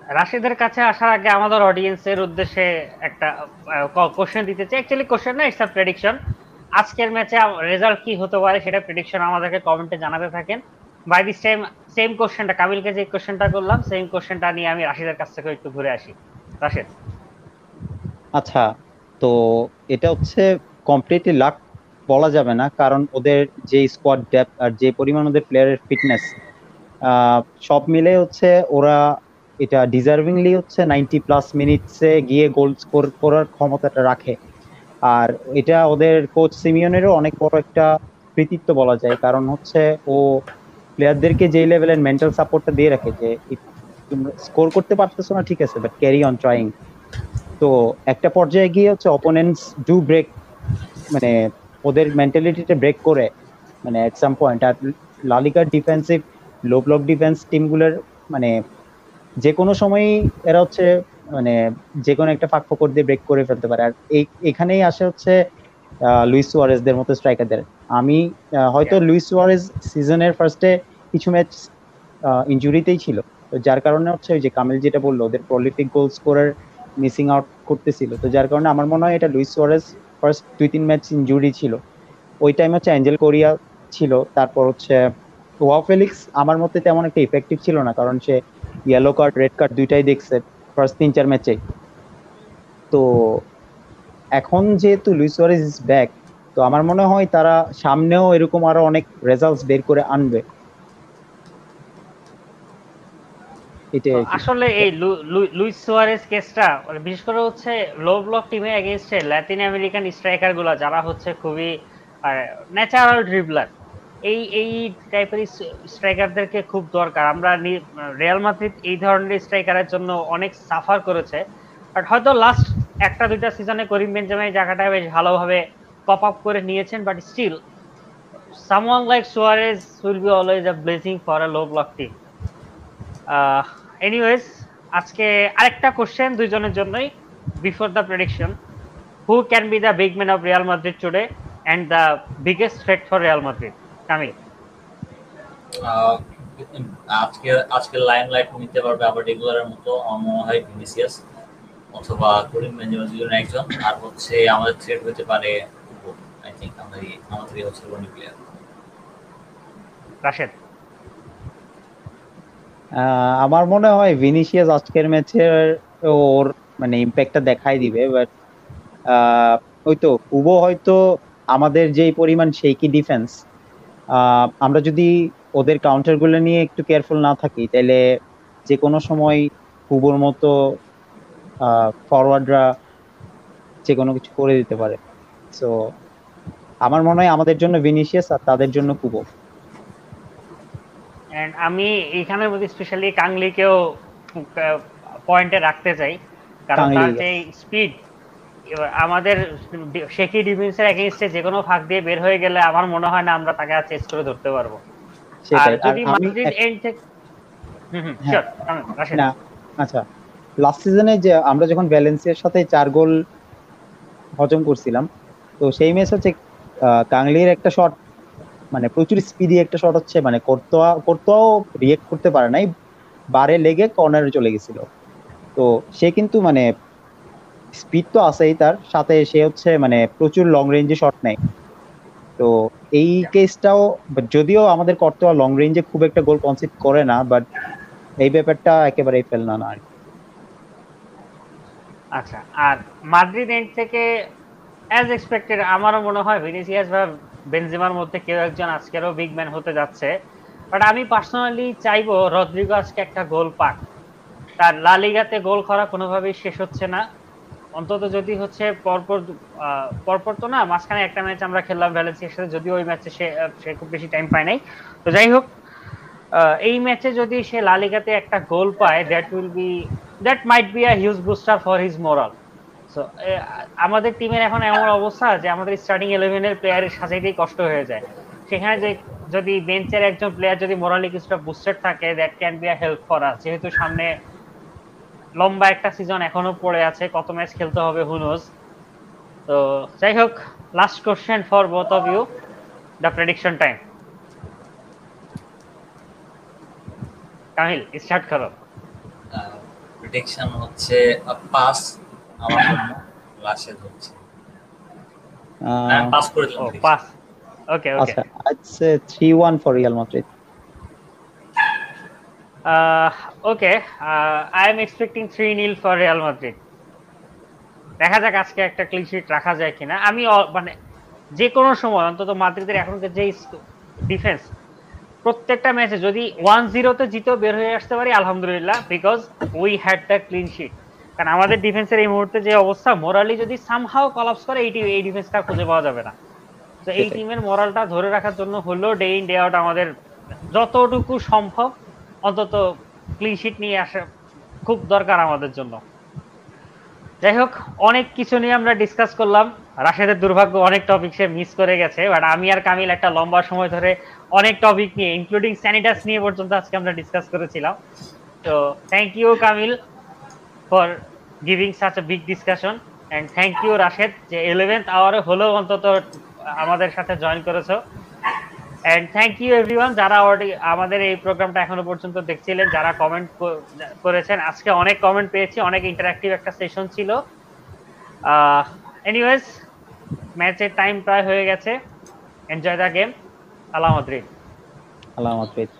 রাশিদের কাছে আসার আগে আমাদের অডিয়েন্সের উদ্দেশ্যে একটা কোশ্চেন দিতে চাই। অ্যাকচুয়ালি কোশ্চেন না, ইটস আ প্রেডিকশন। আজকের ম্যাচে রেজাল্ট কি হতে পারে সেটা প্রেডিকশন আমাদেরকে কমেন্টে জানাতে থাকেন। বাই দিস টাইম সেম কোশ্চেনটা কামিলকে যে কোশ্চেনটা করলাম, সেম কোশ্চেনটা নিয়ে আমি রাশিদের কাছ থেকে একটু ঘুরে আসি। রাশিদ। আচ্ছা, তো এটা হচ্ছে কমপ্লিটলি লাক বলা যাবে না, কারণ ওদের যে স্কোয়াড ডেপথ আর যে পরিমাণ ওদের প্লেয়ারের ফিটনেস, সব মিলে হচ্ছে ওরা এটা ডিজার্ভিংলি হচ্ছে 90+ মিনিটসে গিয়ে গোল স্কোর করার ক্ষমতাটা রাখে। আর এটা ওদের কোচ সিমিওনেরও অনেক বড় একটা কৃতিত্ব বলা যায়, কারণ হচ্ছে ও প্লেয়ারদেরকে যে লেভেলের মেন্টাল সাপোর্টটা দিয়ে রাখে যে তোমরা স্কোর করতে পারতেছো না, ঠিক আছে, বাট ক্যারি অন ট্রাইং। তো একটা পর্যায়ে গিয়ে হচ্ছে অপোনেন্টস ডু ব্রেক, মানে ওদের মেন্টালিটিটা ব্রেক করে, মানে এট সাম পয়েন্ট। আর লালিগার ডিফেন্সিভ লো ব্লক ডিফেন্স টিমগুলোর মানে যে কোনো সময়ই এরা হচ্ছে মানে যে কোনো একটা ফাঁক ফোকর দিয়ে ব্রেক করে ফেলতে পারে। আর এখানেই আসে হচ্ছে লুইস সুয়ারেজদের মতো স্ট্রাইকারদের। আমি হয়তো লুইস সুয়ারেজ সিজনের ফার্স্টে কিছু ম্যাচ ইনজুরিতেই ছিল, তো যার কারণে হচ্ছে ওই যে কামিল যেটা বললো, ওদের prolific goal scorer missing out করতেছিল, তো যার কারণে আমার মনে হয় এটা Luis Suarez first 2-3 match injury ছিল। ওই টাইম হচ্ছে অ্যাঞ্জেল কোরিয়া ছিল, তারপর হচ্ছে ওয়াও ফেলিক্স আমার মতে তেমন একটা ইফেক্টিভ ছিল না, কারণ সে ইয়েলো কার্ড রেড কার্ড দুইটাই দেখছে ফার্স্ট 3-4 ম্যাচে। তো এখন যেহেতু লুইস সুয়ারেজ ইজ ব্যাক, তো আমার মনে হয় তারা সামনেও এরকম আরো অনেক রেজাল্টস বের করে আনবে, এটাই তো আর কি। আসলে এই লুইস সুয়ারেজ কেসটা বিশেষ করে হচ্ছে লো ব্লক টিমে এগেইনস্টে লাতিন আমেরিকান স্ট্রাইকার গুলা যারা হচ্ছে খুবই ন্যাচারাল ড্রিবলার, এই টাইপের স্ট্রাইকারদেরকে খুব দরকার। আমরা রিয়াল মাদ্রিদ এই ধরনের স্ট্রাইকারের জন্য অনেক সাফার করেছে, বাট হয়তো লাস্ট একটা দুইটা সিজনে করিম বেনজেমা এই জায়গাটা বেশ ভালোভাবে পপ আপ করে নিয়েছেন, but still someone like Suarez will be always a blessing for a low block team. Anyways, আজকে আরেকটা কোশ্চেন দুইজনের জন্যই before the prediction. Who can be the big man of Real Madrid today and the biggest threat for Real Madrid? Kamil. আহ, আজকে আজকে line light নিতে পারবে আবার রেগুলারের মতো আমার মনে হয় ভিনিসিয়াস অথবা করিম বেনজেমা, দুজন একজন। আর হচ্ছে আমাদের থ্রেড হতে পারে আই থিঙ্ক আমাদের হচ্ছে রনি প্লেয়ার। রাশেদ। আমার মনে হয় ভিনিসিয়াস আজকের ম্যাচে ওর মানে ইম্প্যাক্টটা দেখাই দিবে, বাট ওই তো কুবো হয়তো আমাদের যে পরিমাণ শেকি ডিফেন্স, আমরা যদি ওদের কাউন্টার গুলো নিয়ে একটু কেয়ারফুল না থাকি, তাহলে যে কোনো সময় কুবোর মতো ফরওয়ার্ডরা যে কোনো কিছু করে দিতে পারে। সো আমার মনে হয় আমাদের জন্য ভিনিসিয়াস আর তাদের জন্য কুবো। এন্ড আমি এইখানের মধ্যে স্পেশালি কাংলিকেও পয়েন্টে রাখতে চাই, কারণ কাংলি, তার যে স্পিড, আমাদের শেকি ডিফেন্সের এগেইনস্টে যে কোনো ফাঁক দিয়ে বের হয়ে গেলে আমার মনে হয় না আমরা তাকে আর চেস করে ধরতে পারবো। আর সেটাই। আর যদি আমি মাদ্রিদ এন্ড থেকে হ্যাঁ, শিওর রাশেদ। না, আচ্ছা, লাস্ট সিজনে যে আমরা যখন ভ্যালেন্সিয়ার সাথে 4 গোল হজম করছিলাম, তো সেই ম্যাচ হচ্ছে কাংলির একটা শট, মানে প্রচুর স্পিডি একটা শট হচ্ছে, মানে কোর্তোয়াও রিয়েক্ট করতে পারে নাই, বারে লেগে কর্নারে চলে গেছিল। তো সে কিন্তু মানে স্পিড তো আছেই, তার সাথে সে হচ্ছে মানে প্রচুর লং রেঞ্জে শট নেয়। তো এই কেসটাও, যদিও আমাদের কোর্তোয়া লং রেঞ্জে খুব একটা গোল কনসিড করে না, বাট এই ব্যাপারটা একেবারেই ফেলনা না আর কি। আচ্ছা, আর মাদ্রিদ এন্ড থেকে অ্যাজ এক্সপেক্টেড আমারও মনে হয় ভিনিসিয়াস বা বেনজেমার মধ্যে কেউ একজন আজকেরও বিগ ম্যান হতে যাচ্ছে। বাট আমি পার্সোনালি চাইবো রদ্রিগো আজকে একটা গোল পাক। তার লা লিগাতে গোল করা কোনোভাবেই শেষ হচ্ছে না, অন্তত যদি হচ্ছে পরপর পরপর তো না, মাঝখানে একটা ম্যাচ আমরা খেললাম ভ্যালেন্সিয়ার সাথে, যদিও ওই ম্যাচে সে খুব বেশি টাইম পায় নাই। তো যাই হোক, এই ম্যাচে যদি সে লা লিগাতে একটা গোল পায়, that might be a huge booster for his moral. So আমাদের টিমের এখন এমন অবস্থা যে আমাদের স্টার্টিং 11-এর প্লেয়ারের সাজাইতেই কষ্ট হয়ে যায়। সেখানে যে যদি বেঞ্চের একজন প্লেয়ার যদি মোরালি কিছুটা বুস্টেড থাকে, that can be a help for us. যেহেতু সামনে লম্বা একটা সিজন এখনো পড়ে আছে, কত ম্যাচ খেলতে হবে হু নোজ। তো যাই হোক, last question for both of you, the prediction time. Kamil, start করো। প্রেডিকশন হচ্ছে পাস আমার জন্য, রাশেদ হচ্ছে পাস করে দিলাম ও prediction। পাস, ওকে ওকে। আচ্ছা, I'd say 3-1 for Real Madrid. Okay, I am expecting 3-0 for Real Madrid. দেখা যাক আজকে একটা ক্লিন শিট রাখা যায় কিনা। আমি মানে যে কোনো সময় অন্তত মাদ্রিদের এখনকার যে ডিফেন্স, প্রত্যেকটা ম্যাচে যদি 1-0 তে জিতেও বের হয়ে আসতে পারি আলহামদুলিল্লাহ, because we had the clean sheet. কারণ আমাদের ডিফেন্সের এই মুহূর্তে যে অবস্থা, মোরালি যদি সামহাও কলাপস করে এই ডিফেন্সটা খুঁজে পাওয়া যাবে না। তো এই সেটাই। টিমের মোরালটা ধরে রাখার জন্য হলো ডে ইন ডে আউট আমাদের যতটুকু সম্ভব অন্তত ক্লিন শিট নিয়ে আসা খুব দরকার আমাদের জন্য। যাই হোক, অনেক কিছু নিয়ে আমরা ডিসকাস করলাম। রাশেদের দুর্ভাগ্য, অনেক টপিক সে মিস করে গেছে, বাট আমি আর কামিল একটা লম্বা সময় ধরে অনেক টপিক নিয়ে ইনক্লুডিং স্যানিটাস নিয়ে পর্যন্ত আজকে আমরা ডিসকাস করেছিলাম। তো thank you Kamil for giving such a big discussion, and thank you Rashed যে 11th আওয়ারে হলেও অন্তত আমাদের সাথে জয়েন করেছো। এন্ড থ্যাংক ইউ এভরিওয়ান যারা আমাদের এই প্রোগ্রামটা এখনো পর্যন্ত দেখছিলেন, যারা কমেন্ট করেছেন। আজকে অনেক কমেন্ট পেয়েছি, অনেক ইন্টারঅ্যাক্টিভ একটা সেশন ছিল। এনিওয়েজ, ম্যাচের টাইম প্রায় হয়ে গেছে। Enjoy the game. আল্লাহ মাদ্রিদ। আল্লাহ হাফেজ।